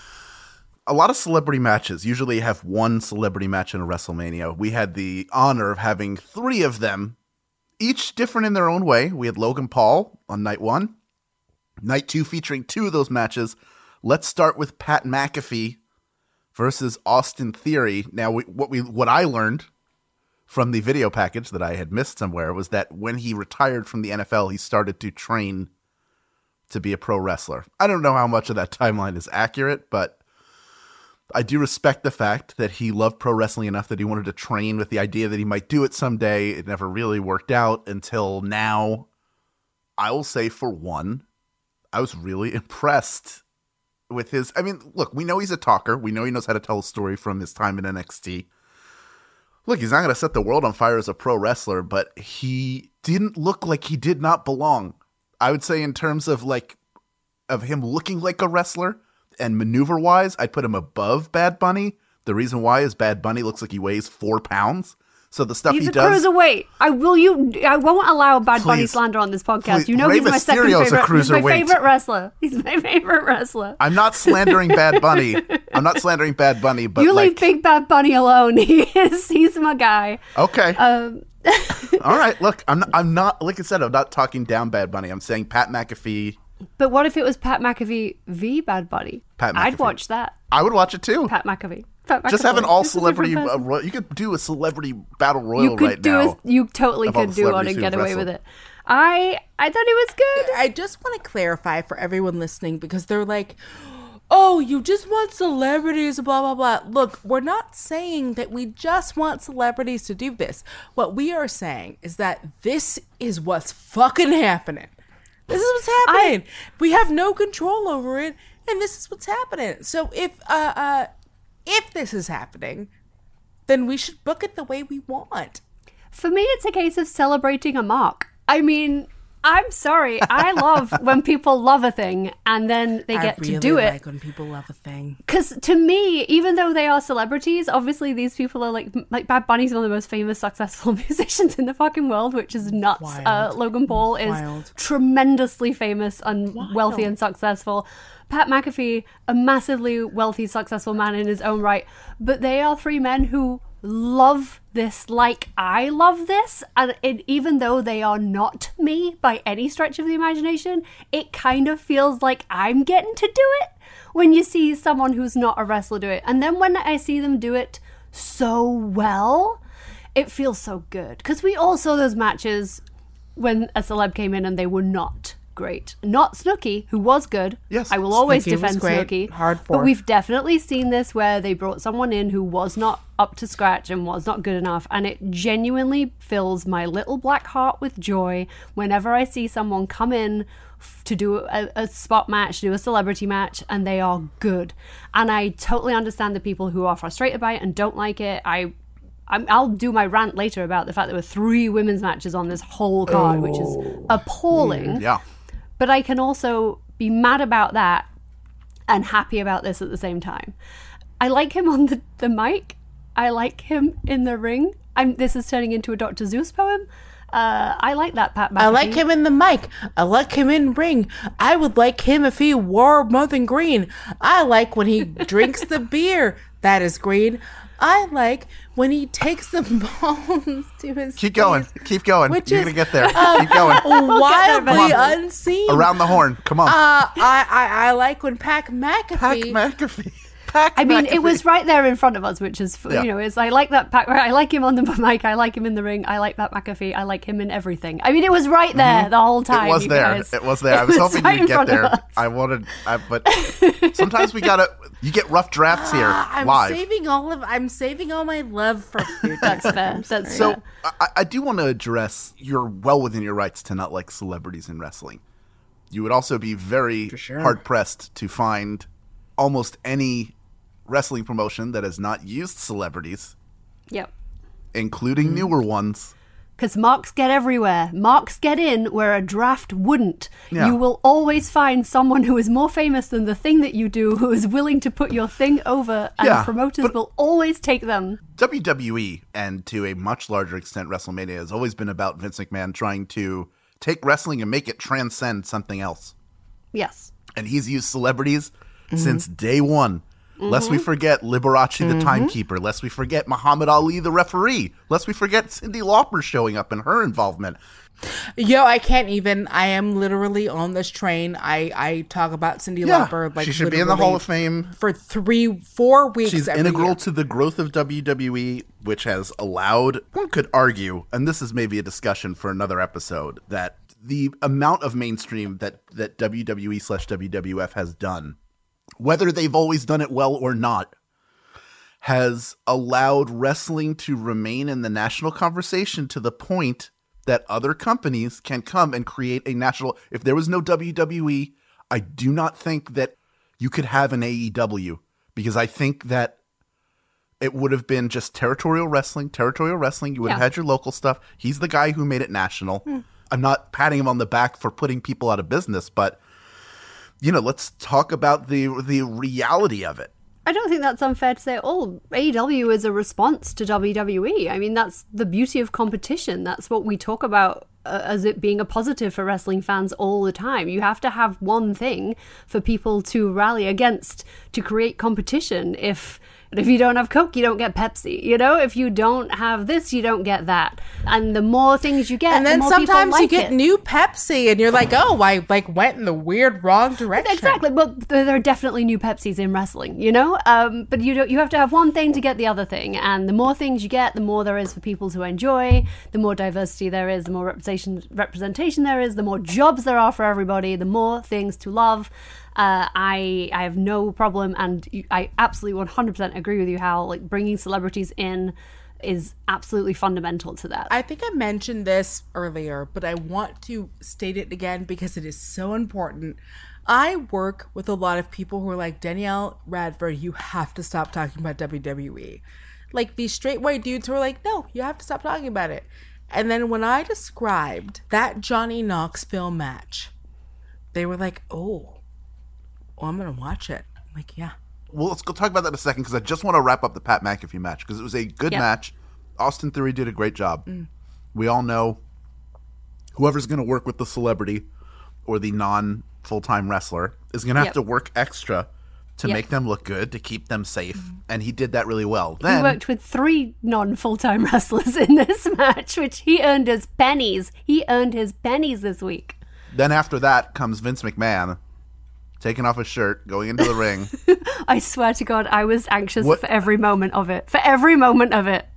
A lot of celebrity matches usually have one celebrity match in a WrestleMania. We had the honor of having 3 of them, each different in their own way. We had Logan Paul on night 1. Night 2 featuring 2 of those matches. Let's start with Pat McAfee versus Austin Theory. Now, what I learned from the video package that I had missed somewhere was that when he retired from the NFL, he started to train to be a pro wrestler. I don't know how much of that timeline is accurate, but I do respect the fact that he loved pro wrestling enough that he wanted to train with the idea that he might do it someday. It never really worked out until now. I will say, for one, I was really impressed with his... I mean, look, we know he's a talker. We know he knows how to tell a story from his time in NXT. Look, he's not going to set the world on fire as a pro wrestler, but he didn't look like he did not belong. I would say in terms of him looking like a wrestler and maneuver-wise, I'd put him above Bad Bunny. The reason why is Bad Bunny looks like he weighs 4 pounds. So the stuff He's he a does... cruiserweight. I won't allow Bad Bunny Please. slander on this podcast. Please. You know Rey he's my second Mysterio's a favorite. He's my cruiserweight. favorite wrestler. He's my favorite wrestler. I'm not slandering Bad Bunny. I'm not slandering Bad Bunny, but You leave Big Bad Bunny alone. He's my guy. Okay. All right. Look, I'm not, like I said, I'm not talking down Bad Bunny. I'm saying Pat McAfee. But what if it was Pat McAfee v Bad Bunny? Pat I'd McAfee. watch that. I would watch it too. Pat McAfee. Just have an all This is a celebrity. different person. You could do a celebrity battle royal You could right do now. you totally of all could the do one celebrities and who get away wrestled. with it. I thought it was good. I just want to clarify for everyone listening because they're like, oh, you just want celebrities, blah, blah, blah. Look, we're not saying that we just want celebrities to do this. What we are saying is that this is what's fucking happening. This is what's happening. We have no control over it, and this is what's happening. So if this is happening, then we should book it the way we want. For me, it's a case of celebrating a mark. I mean, I'm sorry. I love when people love a thing and then they get to do it. I like when people love a thing. Because to me, even though they are celebrities, obviously these people are like Bad Bunny's one of the most famous, successful musicians in the fucking world, which is nuts. Logan Paul is tremendously famous and wealthy and successful. Pat McAfee, a massively wealthy, successful man in his own right. But they are three men who love this like I love this, and even though they are not me by any stretch of the imagination, it kind of feels like I'm getting to do it when you see someone who's not a wrestler do it. And then when I see them do it so well, it feels so good, because we all saw those matches when a celeb came in and they were not great. Not Snooki, who was good. Yes, I will always Snooki defend was great. Snooki. Hard for. But we've definitely seen this where they brought someone in who was not up to scratch and was not good enough, and it genuinely fills my little black heart with joy whenever I see someone come in to do a spot match, do a celebrity match, and they are good. And I totally understand the people who are frustrated by it and don't like it. I'll do my rant later about the fact there were 3 women's matches on this whole card, which is appalling. Yeah. But I can also be mad about that and happy about this at the same time. I like him on the mic. I like him in the ring. This is turning into a Dr. Seuss poem. I like that Pat McAfee. I like him in the mic. I like him in ring. I would like him if he wore something green. I like when he drinks the beer that is green. I like when he takes the bones to his Keep going. Keep going. You're going to get there. Keep going. Wildly unseen. Around the horn. Come on. I like when Pat McAfee. I mean, it was right there in front of us, which is, it's I like that I like him on the mic, I like him in the ring, I like that McAfee, I like him in everything. I mean, it was right there the whole time. It was there. Guys. It was there. I was hoping you'd get there. But sometimes you get rough drafts here live. I'm saving all my love for future. That's fair. That's so I do want to address, you're well within your rights to not like celebrities in wrestling. You would also be very hard pressed to find almost any wrestling promotion that has not used celebrities. Yep. Including newer ones. Because marks get everywhere. Marks get in where a draft wouldn't. Yeah. You will always find someone who is more famous than the thing that you do, who is willing to put your thing over, and promoters will always take them. WWE, and to a much larger extent WrestleMania, has always been about Vince McMahon trying to take wrestling and make it transcend something else. Yes. And he's used celebrities since day one. Lest we forget Liberace the timekeeper. Lest we forget Muhammad Ali the referee. Lest we forget Cyndi Lauper showing up and her involvement. Yo, I can't even. I am literally on this train. I talk about Cyndi Lauper. Like, she should be in the Hall of Fame. For 3-4 weeks. She's integral to the growth of WWE, which has allowed, one could argue, and this is maybe a discussion for another episode, that the amount of mainstream that WWE/WWF has done, whether they've always done it well or not, has allowed wrestling to remain in the national conversation to the point that other companies can come and create a national. If there was no WWE, I do not think that you could have an AEW, because I think that it would have been just territorial wrestling. You would have had your local stuff. He's the guy who made it national. I'm not patting him on the back for putting people out of business, but let's talk about the reality of it. I don't think that's unfair to say, AEW is a response to WWE. I mean, that's the beauty of competition. That's what we talk about as it being a positive for wrestling fans all the time. You have to have one thing for people to rally against to create competition. If you don't have Coke, you don't get Pepsi. If you don't have this, you don't get that. And the more things you get, and then the more sometimes people like you get new Pepsi, and you're like, oh, I went in the weird wrong direction. Exactly, but there are definitely new Pepsis in wrestling, But you have to have one thing to get the other thing, and the more things you get, the more there is for people to enjoy. The more diversity there is, the more representation there is, the more jobs there are for everybody, the more things to love. I have no problem, and I absolutely 100% agree with you, Hal. Like, bringing celebrities in is absolutely fundamental to that. I think I mentioned this earlier, but I want to state it again because it is so important. I work with a lot of people who are like, Danielle Radford, you have to stop talking about WWE. Like, these straight white dudes who are like, no, you have to stop talking about it. And then when I described that Johnny Knoxville match, they were like, oh, I'm going to watch it. I'm like, yeah. Well, let's go talk about that in a second, because I just want to wrap up the Pat McAfee match, because it was a good match. Austin Theory did a great job. We all know whoever's going to work with the celebrity or the non-full-time wrestler is going to have to work extra to make them look good, to keep them safe, and he did that really well. Then, he worked with 3 non-full-time wrestlers in this match, which he earned his pennies. He earned his pennies this week. Then after that comes Vince McMahon, taking off his shirt, going into the ring. I swear to God, I was anxious for every moment of it. For every moment of it.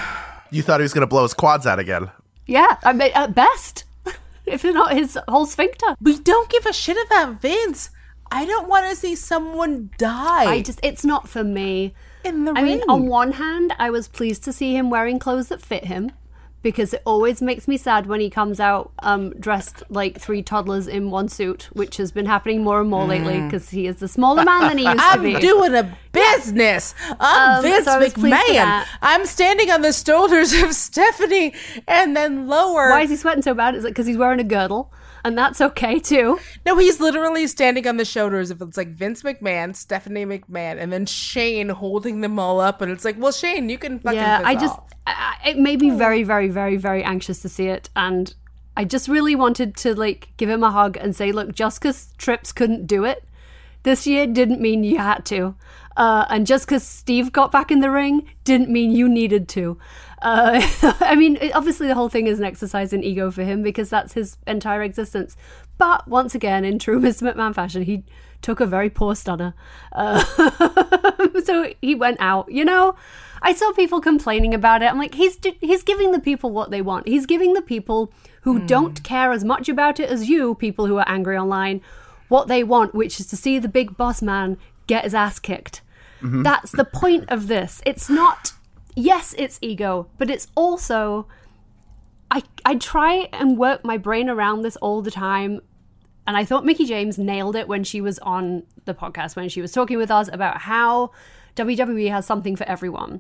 You thought he was going to blow his quads out again. Yeah, I mean, at best. If not his whole sphincter. We don't give a shit about Vince. I don't want to see someone die. It's not for me. In the ring. I mean, on one hand, I was pleased to see him wearing clothes that fit him, because it always makes me sad when he comes out dressed like 3 toddlers in one suit, which has been happening more and more lately, because he is the smaller man than he used to be. I'm doing a business. I'm Vince McMahon. I'm standing on the shoulders of Stephanie and then lower. Why is he sweating so bad? Is it because he's wearing a girdle? And that's okay, too. No, he's literally standing on the shoulders of, it's like Vince McMahon, Stephanie McMahon, and then Shane holding them all up. And it's like, well, Shane, you can fucking piss off. It made me very, very, very, very anxious to see it. And I just really wanted to, like, give him a hug and say, look, just because Trips couldn't do it this year didn't mean you had to. And just because Steve got back in the ring didn't mean you needed to. I mean, obviously the whole thing is an exercise in ego for him, because that's his entire existence. But once again, in true Mr. McMahon fashion, he took a very poor stunner. So he went out, you know? I saw people complaining about it. I'm like, he's giving the people what they want. He's giving the people who don't care as much about it as you, people who are angry online, what they want, which is to see the big boss man get his ass kicked. That's the point of this. It's not... Yes, it's ego, but it's also... I try and work my brain around this all the time, and I thought Mickie James nailed it when she was on the podcast, when she was talking with us about how WWE has something for everyone.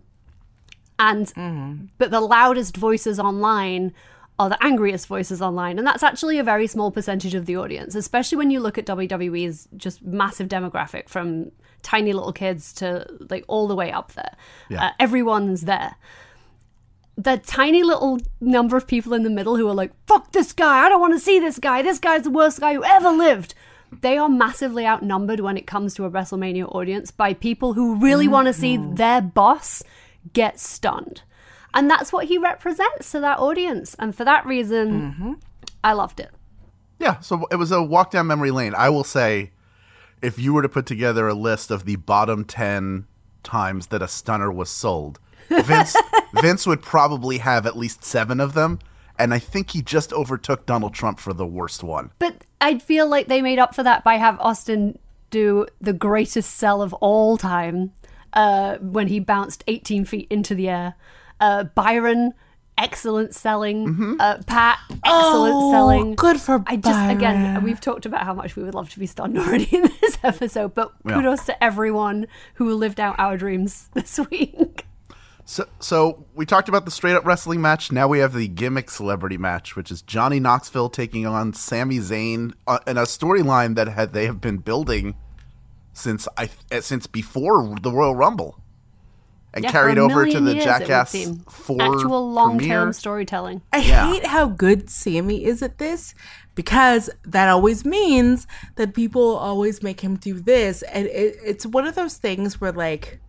And but the loudest voices online are the angriest voices online, and that's actually a very small percentage of the audience, especially when you look at WWE's just massive demographic, from tiny little kids to like all the way up there. Everyone's there. The tiny little number of people in the middle who are like, fuck this guy, I don't want to see this guy's the worst guy who ever lived. They are massively outnumbered when it comes to a WrestleMania audience by people who really want to see their boss get stunned. And that's what he represents to that audience. And for that reason, I loved it. Yeah, so it was a walk down memory lane. I will say, if you were to put together a list of the bottom 10 times that a stunner was sold, Vince would probably have at least 7 of them. And I think he just overtook Donald Trump for the worst one. But I feel like they made up for that by have Austin do the greatest sell of all time when he bounced 18 feet into the air. Byron, excellent selling. Pat, excellent selling. Good for Byron. Again, we've talked about how much we would love to be stunned already in this episode, but kudos to everyone who lived out our dreams this week. So we talked about the straight-up wrestling match. Now we have the gimmick celebrity match, which is Johnny Knoxville taking on Sami Zayn in a storyline that they have been building since before the Royal Rumble. And carried over to the Jackass 4 actual long-term premiere. storytelling. I hate how good Sammy is at this, because that always means that people always make him do this. And it's one of those things where, like,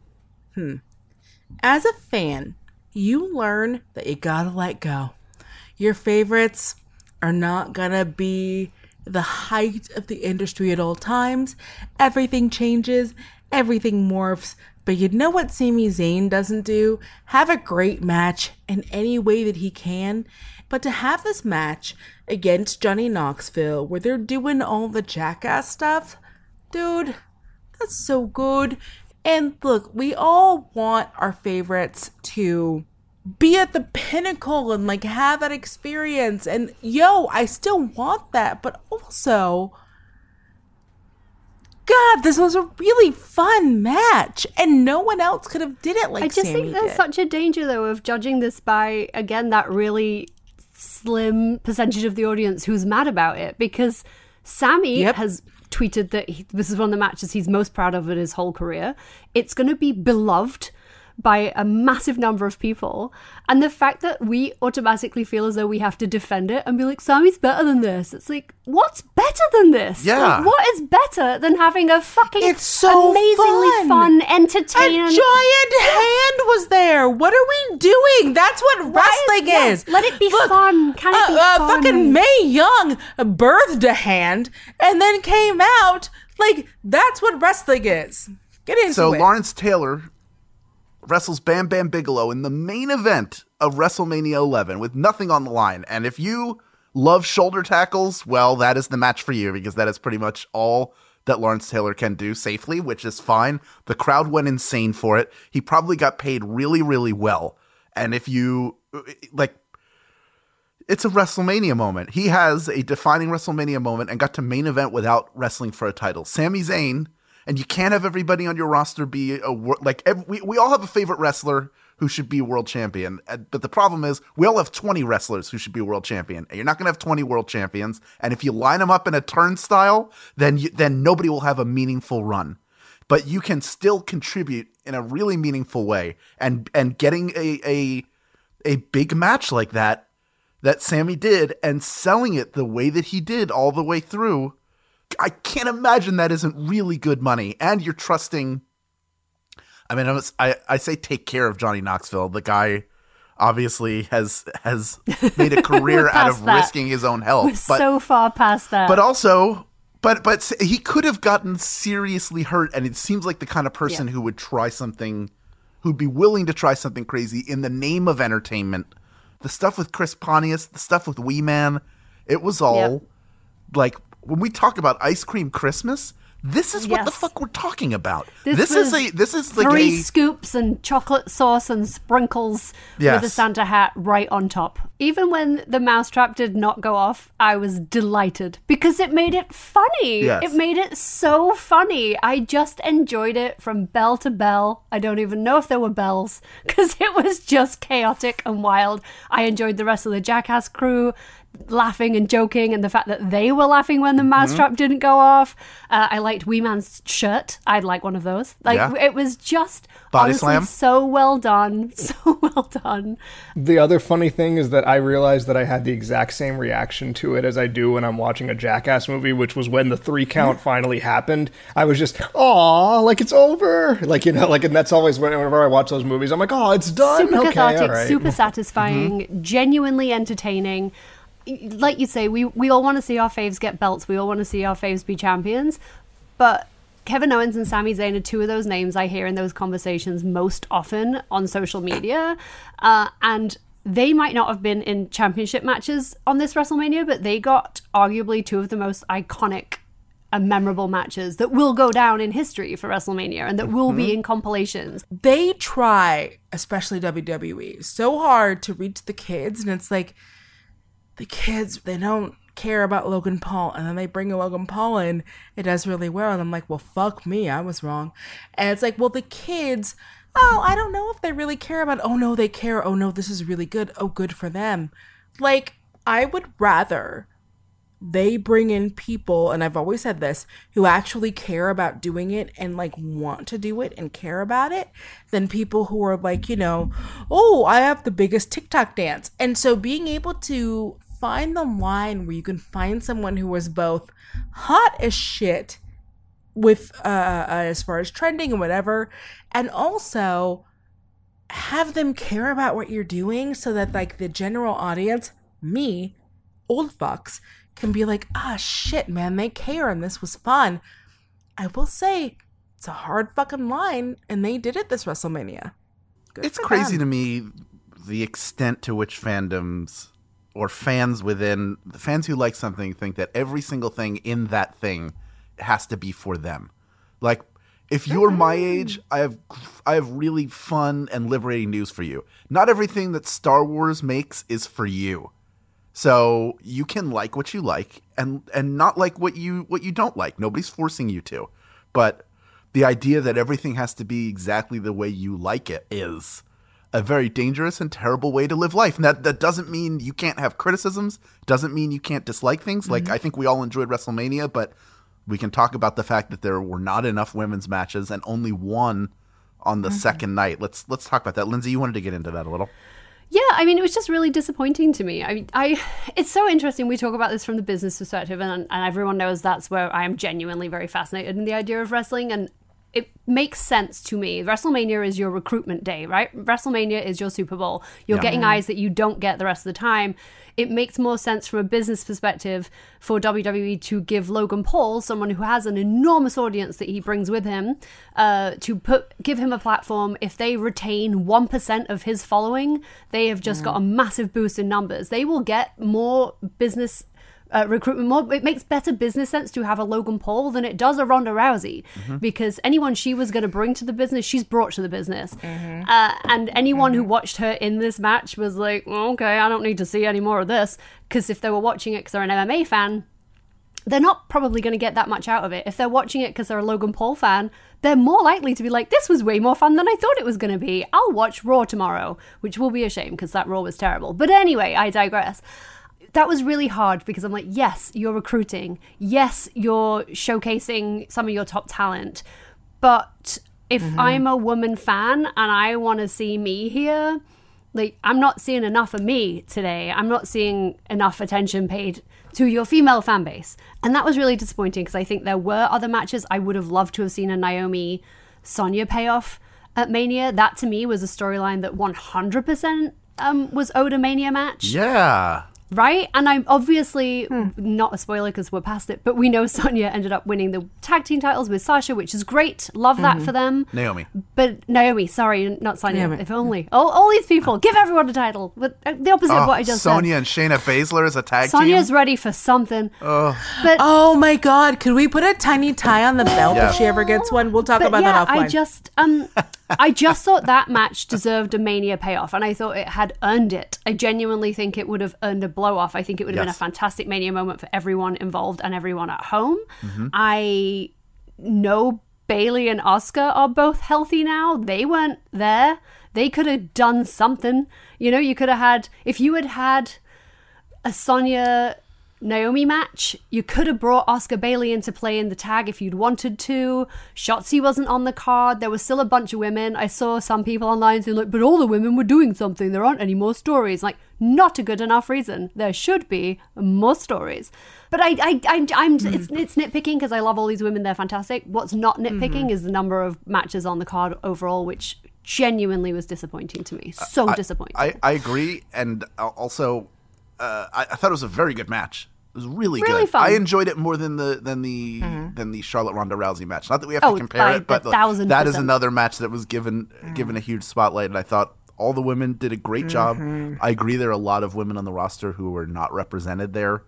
as a fan, you learn that you gotta let go. Your favorites are not gonna be the height of the industry at all times. Everything changes, everything morphs. But you know what Sami Zayn doesn't do? Have a great match in any way that he can. But to have this match against Johnny Knoxville, where they're doing all the Jackass stuff, Dude, that's so good. And look, we all want our favorites to be at the pinnacle and like have that experience. And I still want that, but also, God, this was a really fun match, and no one else could have did it like I just Sammy think there's did. such a danger, though, of judging this by, again, that really slim percentage of the audience who's mad about it, because Sammy has tweeted that this is one of the matches he's most proud of in his whole career. It's going to be beloved by a massive number of people, and the fact that we automatically feel as though we have to defend it and be like, Sammy's better than this. It's like, what's better than this? Yeah. Like, what is better than having a fucking It's so amazingly fun, entertaining... A giant hand was there. What are we doing? That's what wrestling is. Let it be fun. Can it be fun? Fucking Mae Young birthed a hand and then came out. Like, that's what wrestling is. Get into So it. Lawrence Taylor wrestles Bam Bam Bigelow in the main event of WrestleMania 11 with nothing on the line. And if you love shoulder tackles, well, that is the match for you, because that is pretty much all that Lawrence Taylor can do safely, which is fine. The crowd went insane for it. He probably got paid really, really well. And if you, like, it's a WrestleMania moment. He has a defining WrestleMania moment and got to main event without wrestling for a title. Sami Zayn, and you can't have everybody on your roster be we all have a favorite wrestler who should be world champion. But the problem is we all have 20 wrestlers who should be world champion. And you're not going to have 20 world champions. And if you line them up in a turnstile, then nobody will have a meaningful run. But you can still contribute in a really meaningful way. And getting a big match like that Sammy did and selling it the way that he did all the way through, I can't imagine that isn't really good money. And you're trusting, I mean, I say take care of Johnny Knoxville. The guy obviously has made a career out of risking his own health. We're so far past that. But also, but he could have gotten seriously hurt, and it seems like the kind of person who would try something, who'd be willing to try something crazy in the name of entertainment. The stuff with Chris Pontius, the stuff with Wee Man, it was all like, when we talk about Ice Cream Christmas, this is what the fuck we're talking about. This is like 3 scoops and chocolate sauce and sprinkles with a Santa hat right on top. Even when the mousetrap did not go off, I was delighted because it made it funny. Yes. It made it so funny. I just enjoyed it from bell to bell. I don't even know if there were bells because it was just chaotic and wild. I enjoyed the rest of the Jackass crew laughing and joking, and the fact that they were laughing when the mousetrap didn't go off. I liked Wee Man's shirt. I'd like one of those. It was just Body honestly slam. so well done. So well done. The other funny thing is that I realized that I had the exact same reaction to it as I do when I'm watching a Jackass movie, which was when the 3 count finally happened. I was just, aw, like it's over. Like, you know, like, and that's always whenever I watch those movies, I'm like, oh, it's done. Super Okay, cathartic, all right. super satisfying, genuinely entertaining. Like you say, we all want to see our faves get belts. We all want to see our faves be champions. But Kevin Owens and Sami Zayn are 2 of those names I hear in those conversations most often on social media. And they might not have been in championship matches on this WrestleMania, but they got arguably 2 of the most iconic and memorable matches that will go down in history for WrestleMania and that will be in compilations. They try, especially WWE, so hard to reach the kids, and it's like, the kids, they don't care about Logan Paul, and then they bring a Logan Paul in, it does really well, and I'm like, well, fuck me, I was wrong. And it's like, well, the kids, oh, I don't know if they really care about it. Oh no, they care. Oh no, this is really good. Oh, good for them. Like, I would rather they bring in people, and I've always said this, who actually care about doing it and like want to do it and care about it, than people who are like, you know, oh, I have the biggest TikTok dance. And so being able to find the line where you can find someone who is both hot as shit with as far as trending and whatever, and also have them care about what you're doing, so that like the general audience, me, old fucks, can be like, ah, shit, man, they care and this was fun. I will say, it's a hard fucking line, and they did it this WrestleMania. Good It's for crazy them. to me the extent to which fandoms or fans who like something think that every single thing in that thing has to be for them. Like, if you're my age, I have really fun and liberating news for you. Not everything that Star Wars makes is for you. So you can like what you like and not like what you don't like. Nobody's forcing you to. But the idea that everything has to be exactly the way you like it is a very dangerous and terrible way to live life. And that doesn't mean you can't have criticisms, doesn't mean you can't dislike things. Like, I think we all enjoyed WrestleMania, but we can talk about the fact that there were not enough women's matches and only one on the second night. Let's talk about that. Lindsay, you wanted to get into that a little. Yeah, I mean, it was just really disappointing to me. It's so interesting. We talk about this from the business perspective, and everyone knows that's where I am genuinely very fascinated in the idea of wrestling, and it makes sense to me. WrestleMania is your recruitment day, right? WrestleMania is your Super Bowl. You're getting eyes that you don't get the rest of the time. It makes more sense from a business perspective for WWE to give Logan Paul, someone who has an enormous audience that he brings with him, give him a platform. If they retain 1% of his following, they have just got a massive boost in numbers. They will get more business recruitment. More, it makes better business sense to have a Logan Paul than it does a Ronda Rousey, because anyone she was going to bring to the business, she's brought to the business. And anyone who watched her in this match was like, well, okay, I don't need to see any more of this, because if they were watching it because they're an MMA fan, they're not probably going to get that much out of it. If they're watching it because they're a Logan Paul fan, they're more likely to be like, this was way more fun than I thought it was going to be. I'll watch Raw tomorrow, which will be a shame because that Raw was terrible. But anyway, I digress. That was really hard because I'm like, yes, you're recruiting. Yes, you're showcasing some of your top talent. But if I'm a woman fan and I want to see me here, like, I'm not seeing enough of me today. I'm not seeing enough attention paid to your female fan base. And that was really disappointing because I think there were other matches. I would have loved to have seen a Naomi Sonya payoff at Mania. That to me was a storyline that 100% was owed a Mania match. Yeah. Right? And I'm obviously not a spoiler because we're past it, but we know Sonya ended up winning the tag team titles with Sasha, which is great. Love that for them. Naomi. But Naomi, sorry, not Sonya. If only. All these people, give everyone a title. But the opposite of what I just said. Sonya and Shayna Baszler as a tag team. Sonya's ready for something. But oh my God, could we put a tiny tie on the belt if she ever gets one? We'll talk about that offline. I just thought that match deserved a Mania payoff, and I thought it had earned it. I genuinely think it would have earned a blow off. I think it would have been a fantastic Mania moment for everyone involved and everyone at home. I know Bayley and Asuka are both healthy now. They weren't there. They could have done something. You know, you could have had, if you had a Sonya Naomi match, you could have brought Asuka Bayley into play in the tag if you'd wanted to. Shotzi wasn't on the card. There was still a bunch of women. I saw some people online saying like, but all the women were doing something. There aren't any more stories. Like, not a good enough reason. There should be more stories. But I'm it's nitpicking because I love all these women. They're fantastic. What's not nitpicking is the number of matches on the card overall, which genuinely was disappointing to me. So disappointing. I agree. And also, I thought it was a very good match. It was really good. Fun. I enjoyed it more than the Charlotte Ronda Rousey match. Not that we have to compare it, but that is another match that was given a huge spotlight. And I thought all the women did a great job. I agree there are a lot of women on the roster who were not represented there.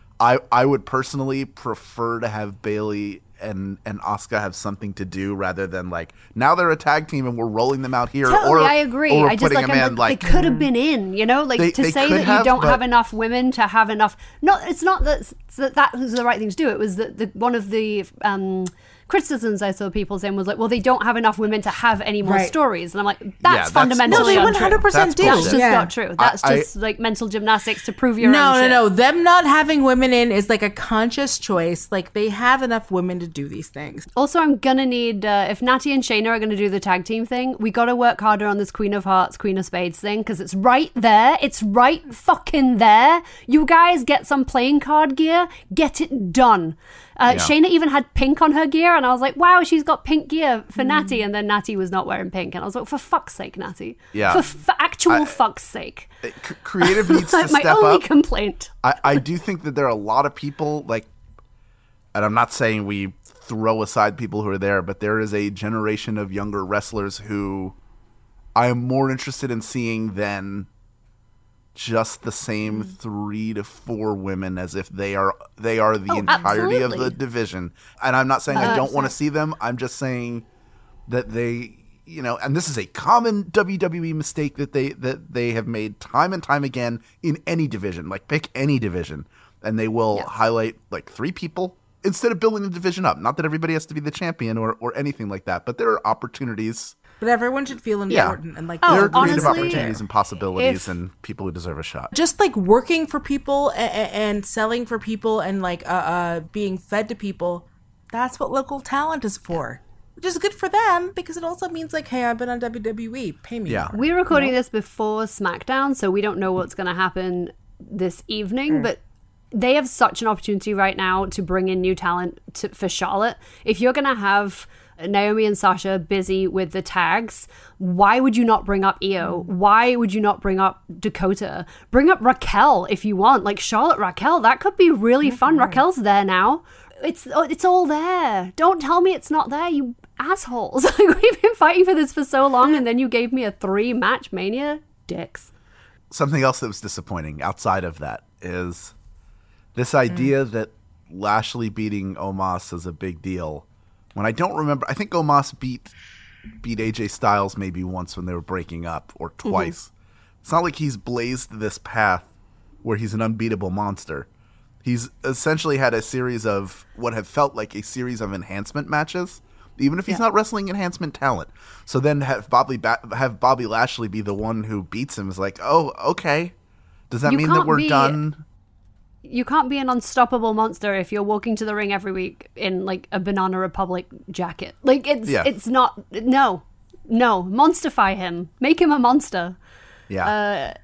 I would personally prefer to have Bayley and Asuka have something to do rather than like, now they're a tag team and we're rolling them out here. Totally, I agree. Or I just like, they could have been in, you know, like to say that you don't have enough women to have enough. No, it's not that was the right thing to do. It was that one of the criticisms I saw people saying was like, well, they don't have enough women to have any more stories. And I'm like, that's fundamentally untrue. No, they 100% do. That's just not true. That's just like mental gymnastics to prove your own shit. No. Them not having women in is like a conscious choice. Like, they have enough women to do these things. Also, I'm gonna need, if Natty and Shayna are gonna do the tag team thing, we gotta work harder on this Queen of Hearts, Queen of Spades thing, because it's right there. It's right fucking there. You guys get some playing card gear. Get it done. Shayna even had pink on her gear, and I was like, wow, she's got pink gear for Natty, and then Natty was not wearing pink, and I was like, for fuck's sake, Natty. Yeah. For actual fuck's sake. Creative needs to step up. My only complaint. I do think that there are a lot of people, like, and I'm not saying we throw aside people who are there, but there is a generation of younger wrestlers who I am more interested in seeing than just the same 3 to 4 women as if they are the entirety of the division. And I'm not saying I don't want to see them. I'm just saying that they, and this is a common WWE mistake that they have made time and time again in any division. Like, pick any division, and they will highlight like 3 people instead of building the division up. Not that everybody has to be the champion or anything like that, but there are opportunities. But everyone should feel important and like there are creative honestly, opportunities and possibilities and people who deserve a shot. just like working for people and selling for people and like being fed to people. That's what local talent is for. Which is good for them because it also means like, hey, I've been on WWE, pay me. Yeah. more. We're recording this before SmackDown, so we don't know what's going to happen this evening, but they have such an opportunity right now to bring in new talent for Charlotte. If you're going to have Naomi and Sasha busy with the tags, why would you not bring up Io? Why would you not bring up Dakota? Bring up Raquel if you want. Like Charlotte Raquel, that could be really fun. Raquel's there now. It's all there. Don't tell me it's not there, you assholes. Like, we've been fighting for this for so long, and then you gave me a 3-match Mania? Dicks. Something else that was disappointing outside of that is this idea that Lashley beating Omos is a big deal. When I don't remember, I think Omos beat AJ Styles maybe once when they were breaking up, or twice. It's not like he's blazed this path where he's an unbeatable monster. He's essentially had a series of what have felt like a series of enhancement matches, even if he's not wrestling enhancement talent. So then have Bobby Lashley be the one who beats him is like, oh, okay. Does that mean that we're done? You can't be an unstoppable monster if you're walking to the ring every week in like a Banana Republic jacket. Like it's not, no, monsterify him, make him a monster. Yeah.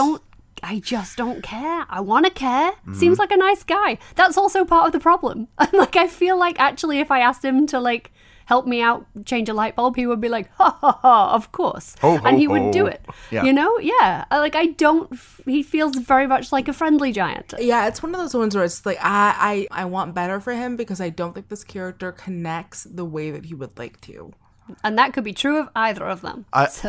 I just don't care. I want to care. Seems like a nice guy. That's also part of the problem. Like, I feel like actually if I asked him to like help me out, change a light bulb, he would be like, ha ha ha, of course. And he would do it. Yeah. Yeah. Like, he feels very much like a friendly giant. Yeah, it's one of those ones where it's like I want better for him because I don't think this character connects the way that he would like to. And that could be true of either of them.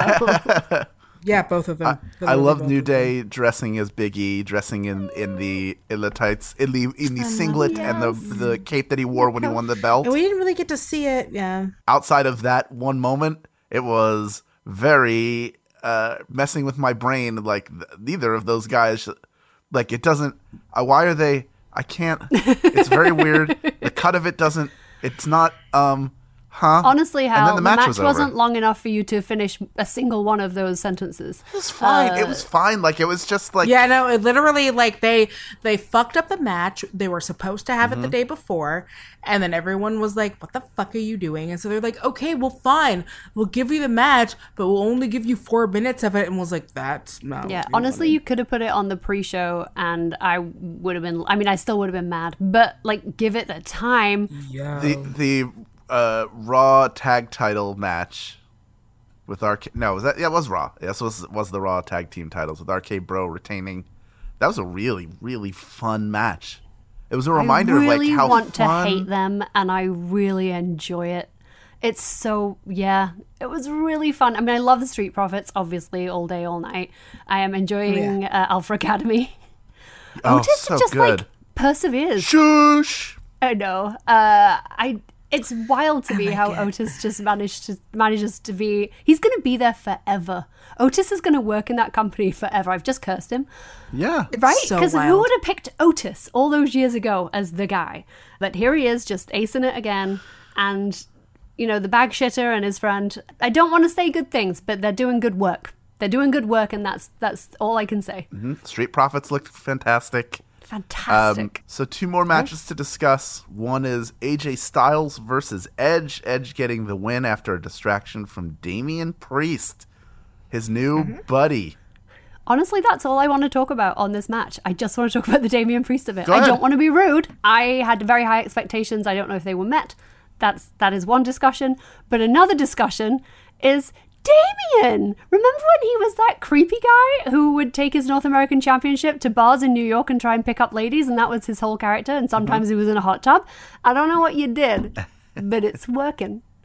Yeah, both of them. I love New Day dressing as Big E, dressing in the tights, in the singlet and the cape that he wore when he won the belt. And we didn't really get to see it. Yeah. Outside of that one moment, it was very messing with my brain. Like neither of those guys, like it doesn't. Why are they? I can't. It's very weird. The cut of it doesn't. It's not. Honestly, Hal, the match wasn't long enough for you to finish a single one of those sentences. It was fine. It was fine. Like, it was just like... Yeah, no, it literally, like, they fucked up the match. They were supposed to have it the day before. And then everyone was like, what the fuck are you doing? And so they're like, okay, well, fine. We'll give you the match, but we'll only give you 4 minutes of it. And was like, that's not... Yeah, honestly, you could have put it on the pre-show and I would have been... I mean, I still would have been mad. But, like, give it the time. Yeah. The Raw tag title match with RK. No, it was Raw. Yes, was the Raw tag team titles with RK Bro retaining. That was a really, really fun match. It was a reminder of like how I want fun... to hate them, and I really enjoy it. It's so, yeah, it was really fun. I mean, I love the Street Profits, obviously, all day, all night. I am enjoying Alpha Academy. Otis so just good. Like perseveres. Shush. I know. It's wild to me how Otis just manages to be... He's going to be there forever. Otis is going to work in that company forever. I've just cursed him. Yeah. Right? So Because who wild. would have picked Otis all those years ago as the guy? But here he is, just acing it again. And, you know, the bag shitter and his friend... I don't want to say good things, but they're doing good work. They're doing good work, and that's all I can say. Mm-hmm. Street Profits looked fantastic. Fantastic. So 2 more matches to discuss. One is AJ Styles versus Edge. Edge getting the win after a distraction from Damian Priest, his new buddy. Honestly, that's all I want to talk about on this match. I just want to talk about the Damian Priest of it. Go I ahead. don't want to be rude. I had very high expectations. I don't know if they were met. That is one discussion. But another discussion is Damian! Remember when he was that creepy guy who would take his North American Championship to bars in New York and try and pick up ladies, and that was his whole character, and sometimes he was in a hot tub? I don't know what you did, but it's working.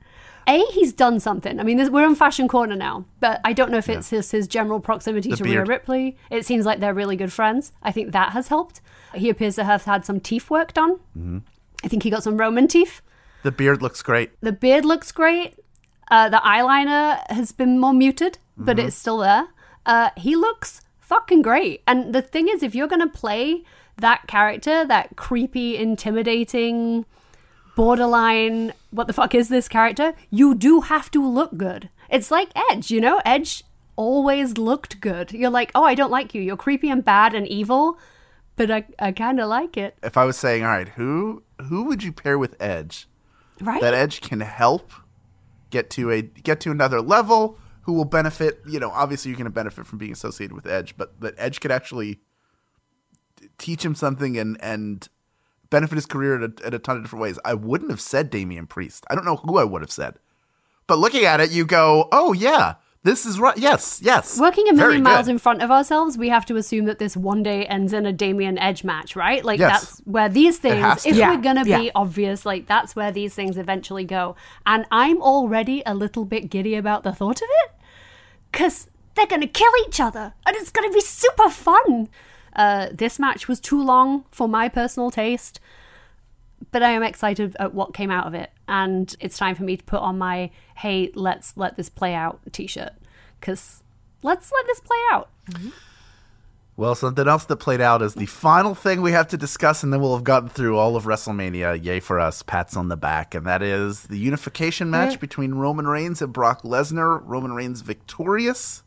He's done something. I mean, we're in Fashion Corner now, but I don't know if it's his general proximity to Rhea Ripley. It seems like they're really good friends. I think that has helped. He appears to have had some teeth work done. Mm-hmm. I think he got some Roman teeth. The beard looks great. The beard looks great. The eyeliner has been more muted, but it's still there. He looks fucking great. And the thing is, if you're going to play that character, that creepy, intimidating, borderline, what the fuck is this character? You do have to look good. It's like Edge, you know? Edge always looked good. You're like, oh, I don't like you. You're creepy and bad and evil, but I kind of like it. If I was saying, all right, who would you pair with Edge? Right? That Edge can help get to another level, who will benefit, obviously you're going to benefit from being associated with Edge, but that Edge could actually teach him something and benefit his career in a ton of different ways. I wouldn't have said Damian Priest. I don't know who I would have said. But looking at it, you go, oh, yeah, this is right. Yes. Working a million miles in front of ourselves, we have to assume that this one day ends in a Damian Edge match, right? Like, that's where these things, if we're going to be obvious, like, that's where these things eventually go. And I'm already a little bit giddy about the thought of it, because they're going to kill each other, and it's going to be super fun. This match was too long for my personal taste, but I am excited at what came out of it. And it's time for me to put on my, hey, let's let this play out t-shirt. Because let's let this play out. Mm-hmm. Well, something else that played out is the final thing we have to discuss, and then we'll have gotten through all of WrestleMania. Yay for us, pats on the back. And that is the unification match between Roman Reigns and Brock Lesnar. Roman Reigns victorious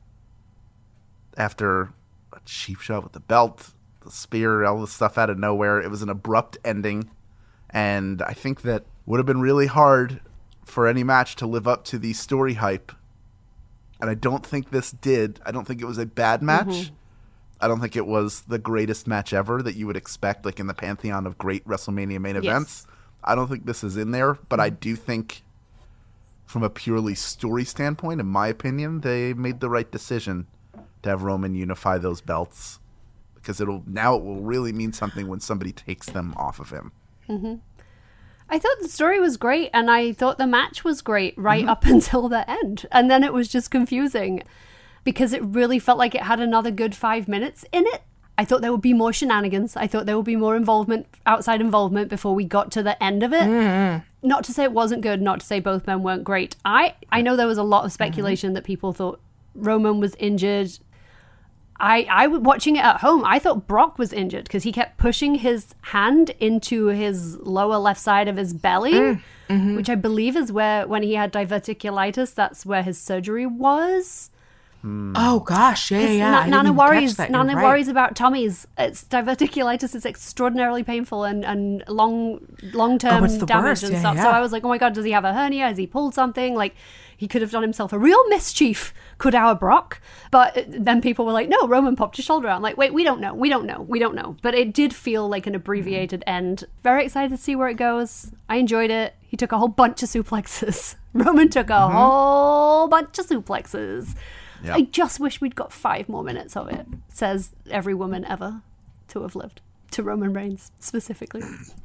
after a cheap shot with the belt, the spear, all the stuff out of nowhere. It was an abrupt ending, and I think that would have been really hard for any match to live up to the story hype, and I don't think this did. I don't think it was a bad match. Mm-hmm. I don't think it was the greatest match ever that you would expect, like in the pantheon of great WrestleMania main events. I don't think this is in there, but I do think from a purely story standpoint, in my opinion, they made the right decision to have Roman unify those belts, because it will really mean something when somebody takes them off of him. Mm-hmm. I thought the story was great, and I thought the match was great right up until the end. And then it was just confusing because it really felt like it had another good 5 minutes in it. I thought there would be more shenanigans. I thought there would be more outside involvement before we got to the end of it. Mm-hmm. Not to say it wasn't good, not to say both men weren't great. I know there was a lot of speculation that people thought Roman was injured. I was watching it at home. I thought Brock was injured because he kept pushing his hand into his lower left side of his belly, which I believe is where, when he had diverticulitis, that's where his surgery was. Oh gosh, yeah. Nana worries about Tommy's. It's diverticulitis is extraordinarily painful and long-term damage and stuff. So I was like, oh my god, does he have a hernia? Has he pulled something? Like, he could have done himself a real mischief, could our Brock. But then people were like, no, Roman popped his shoulder out. I'm like, wait, we don't know. But it did feel like an abbreviated end. Very excited to see where it goes. I enjoyed it. He took a whole bunch of suplexes. Roman took a whole bunch of suplexes. Yep. I just wish we'd got 5 more minutes of it, says every woman ever to have lived. To Roman Reigns, specifically.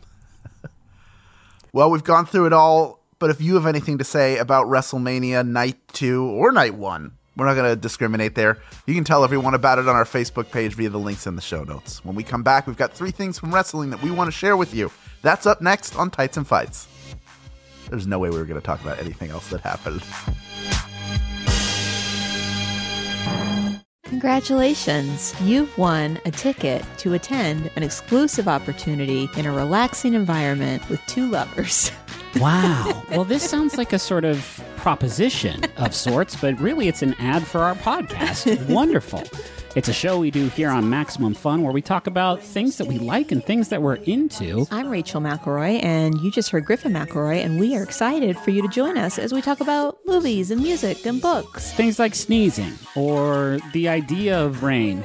Well, we've gone through it all, but if you have anything to say about WrestleMania Night 2 or Night 1, we're not going to discriminate there. You can tell everyone about it on our Facebook page via the links in the show notes. When we come back, we've got 3 things from wrestling that we want to share with you. That's up next on Tights and Fights. There's no way we were going to talk about anything else that happened. Congratulations! You've won a ticket to attend an exclusive opportunity in a relaxing environment with 2 lovers. Wow. Well, this sounds like a sort of proposition of sorts, but really it's an ad for our podcast. Wonderful. It's a show we do here on Maximum Fun where we talk about things that we like and things that we're into. I'm Rachel McElroy, and you just heard Griffin McElroy, and we are excited for you to join us as we talk about movies and music and books. Things like sneezing or the idea of rain.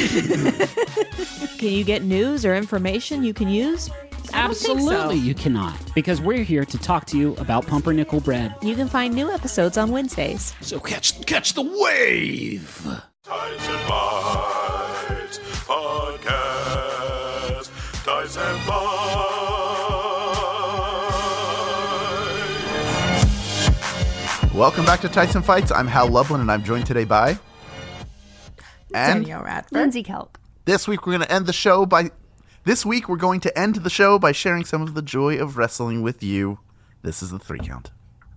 Can you get news or information you can use? Absolutely, you cannot, because we're here to talk to you about pumpernickel bread. You can find new episodes on Wednesdays. So catch the wave. Tights and Bites Podcast. Tights and Bites. Welcome back to Tyson Fights. I'm Hal Lublin, and I'm joined today by... Danielle Radford. Lindsay Kelk. This week we're going to end the show by sharing some of the joy of wrestling with you. This is the 3 count.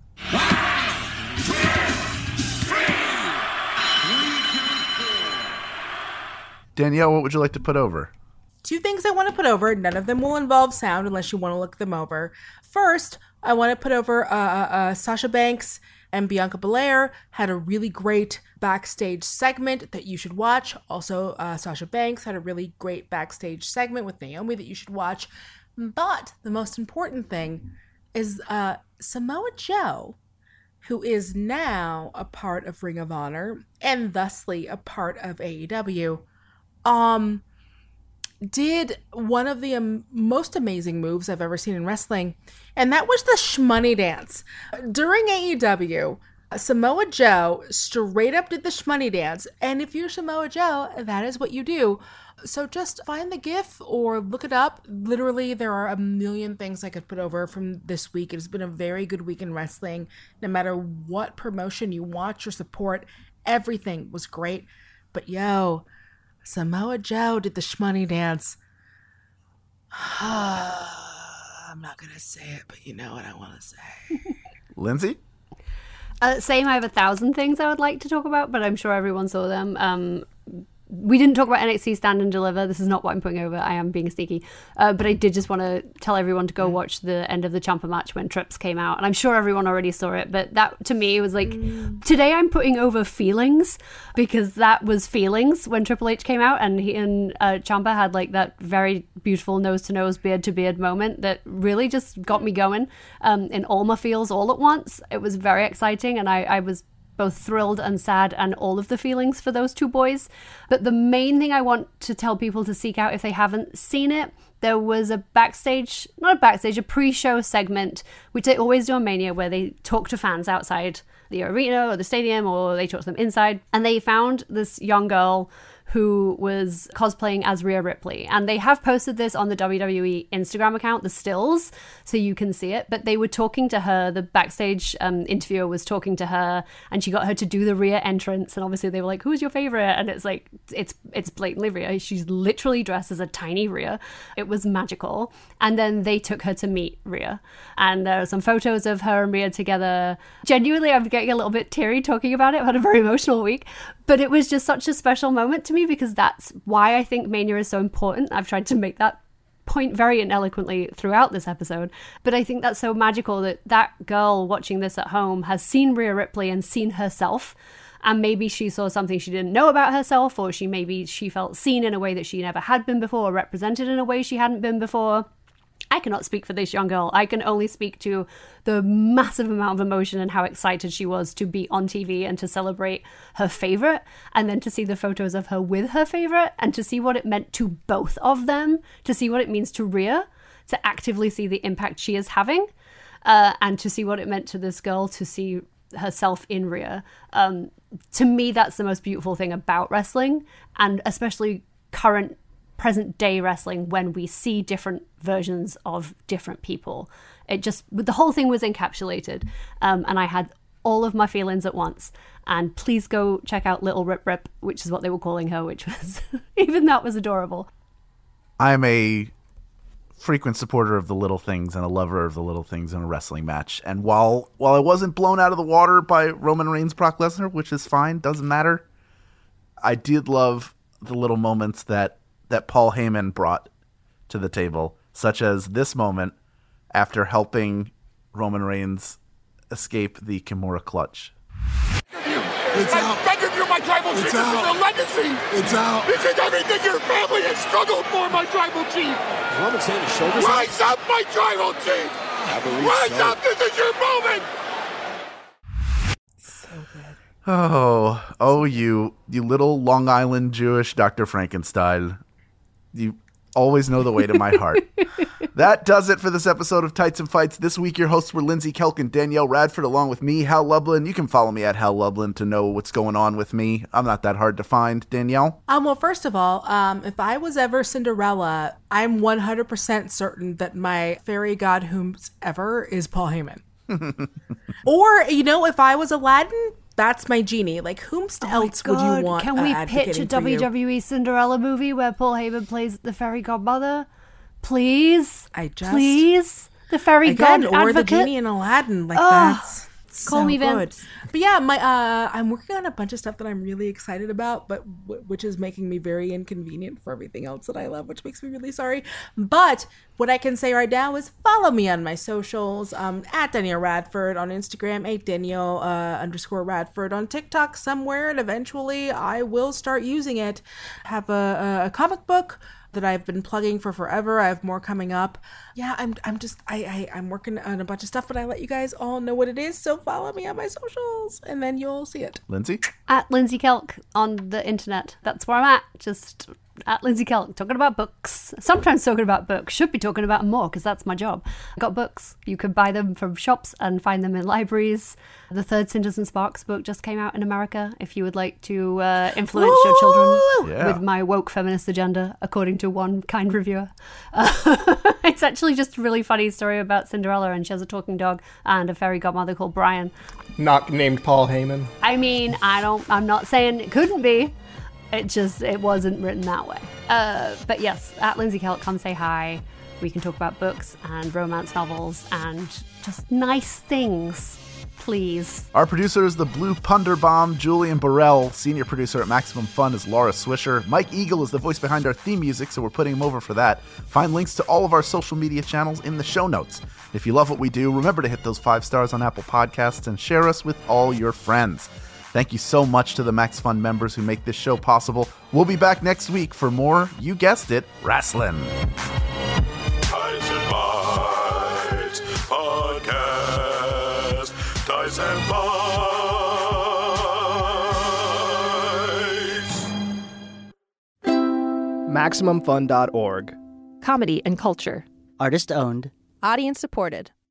Danielle, what would you like to put over? 2 things I want to put over. None of them will involve sound unless you want to look them over. First, I want to put over Sasha Banks and Bianca Belair had a really great backstage segment that you should watch. Also, Sasha Banks had a really great backstage segment with Naomi that you should watch. But the most important thing is Samoa Joe, who is now a part of Ring of Honor and thusly a part of AEW, did one of the most amazing moves I've ever seen in wrestling, and that was the shmoney dance. During AEW, Samoa Joe straight up did the shmoney dance, and if you're Samoa Joe, that is what you do. So just find the GIF or look it up. Literally, there are a million things I could put over from this week. It has been a very good week in wrestling. No matter what promotion you watch or support, everything was great. But yo, Samoa Joe did the shmoney dance. I'm not going to say it, but you know what I want to say. Lindsay? Same, I have 1,000 things I would like to talk about, but I'm sure everyone saw them. We didn't talk about NXT Stand and Deliver. This is not what I'm putting over. I am being sneaky. But I did just want to tell everyone to go watch the end of the Ciampa match when Trips came out. And I'm sure everyone already saw it. But that, to me, was like, today I'm putting over feelings, because that was feelings when Triple H came out. And he and Ciampa had like that very beautiful nose-to-nose, beard-to-beard moment that really just got me going in all my feels all at once. It was very exciting. And I was both thrilled and sad and all of the feelings for those 2 boys. But the main thing I want to tell people to seek out if they haven't seen it, there was a pre-show segment, which they always do on Mania, where they talk to fans outside the arena or the stadium, or they talk to them inside. And they found this young girl who was cosplaying as Rhea Ripley. And they have posted this on the WWE Instagram account, the stills, so you can see it. But they were talking to her, the backstage interviewer was talking to her, and she got her to do the Rhea entrance. And obviously they were like, who's your favorite? And it's like, it's blatantly Rhea. She's literally dressed as a tiny Rhea. It was magical. And then they took her to meet Rhea. And there are some photos of her and Rhea together. Genuinely, I'm getting a little bit teary talking about it. I've had a very emotional week. But it was just such a special moment to me, because that's why I think Mania is so important. I've tried to make that point very ineloquently throughout this episode. But I think that's so magical that that girl watching this at home has seen Rhea Ripley and seen herself. And maybe she saw something she didn't know about herself, or she felt seen in a way that she never had been before, or represented in a way she hadn't been before. I cannot speak for this young girl. I can only speak to the massive amount of emotion and how excited she was to be on TV and to celebrate her favorite, and then to see the photos of her with her favorite, and to see what it meant to both of them, to see what it means to Rhea, to actively see the impact she is having, and to see what it meant to this girl to see herself in Rhea. To me, that's the most beautiful thing about wrestling, and especially present day wrestling, when we see different versions of different people. The whole thing was encapsulated, and I had all of my feelings at once. And please go check out Little Rip Rip, which is what they were calling her, which was even that was adorable. I'm a frequent supporter of the little things and a lover of the little things in a wrestling match. And while I wasn't blown out of the water by Roman Reigns, Brock Lesnar, which is fine, doesn't matter, I did love the little moments that Paul Heyman brought to the table, such as this moment after helping Roman Reigns escape the Kimura clutch. I begged you, my tribal chief. This is your legacy. It's out. This is everything your family has struggled for, my tribal chief. Roman saying his shoulders Rise up, my tribal chief. Rise up. This is your moment. So good. Oh, you little Long Island Jewish Dr. Frankenstein. You always know the way to my heart. That does it for this episode of Tights and Fights. This week, your hosts were Lindsay Kelk and Danielle Radford, along with me, Hal Lublin. You can follow me at Hal Lublin to know what's going on with me. I'm not that hard to find. Danielle? Well, first of all, if I was ever Cinderella, I'm 100% certain that my fairy god whomsoever is Paul Heyman. Or, if I was Aladdin, that's my genie. Like, whomst else would you want? Can we pitch a WWE Cinderella movie where Paul Heyman plays the fairy godmother? Please? Please? The fairy god or advocate? The genie in Aladdin. Like, that's call so me good. Vince. But yeah, I'm working on a bunch of stuff that I'm really excited about, but which is making me very inconvenient for everything else that I love, which makes me really sorry. But what I can say right now is follow me on my socials, at Danielle Radford on Instagram, @Danielle_Radford on TikTok somewhere, and eventually I will start using it. Have a comic book that I've been plugging for forever. I have more coming up. Yeah, I'm working on a bunch of stuff, but I let you guys all know what it is. So follow me on my socials, and then you'll see it. Lindsay? At Lindsay Kelk on the internet. That's where I'm at. Just at Lindsay Kelk, talking about books. Sometimes talking about books. Should be talking about them more, because that's my job. I got books. You can buy them from shops and find them in libraries. The third Cinders and Sparks book just came out in America, if you would like to influence your children with my woke feminist agenda, according to one kind reviewer. It's actually just a really funny story about Cinderella, and she has a talking dog and a fairy godmother called Brian. Not named Paul Heyman. I mean, I'm not saying it couldn't be. It wasn't written that way. But yes, at Lindsay Kelk, come say hi. We can talk about books and romance novels and just nice things, please. Our producer is the Blue Punderbomb, Julian Burrell. Senior producer at Maximum Fun is Laura Swisher. Mike Eagle is the voice behind our theme music, so we're putting him over for that. Find links to all of our social media channels in the show notes. If you love what we do, remember to hit those 5 stars on Apple Podcasts and share us with all your friends. Thank you so much to the Max Fun members who make this show possible. We'll be back next week for more, you guessed it, wrestling. Ties and Bites Podcast. Ties and Bites. MaximumFun.org. Comedy and culture. Artist owned. Audience supported.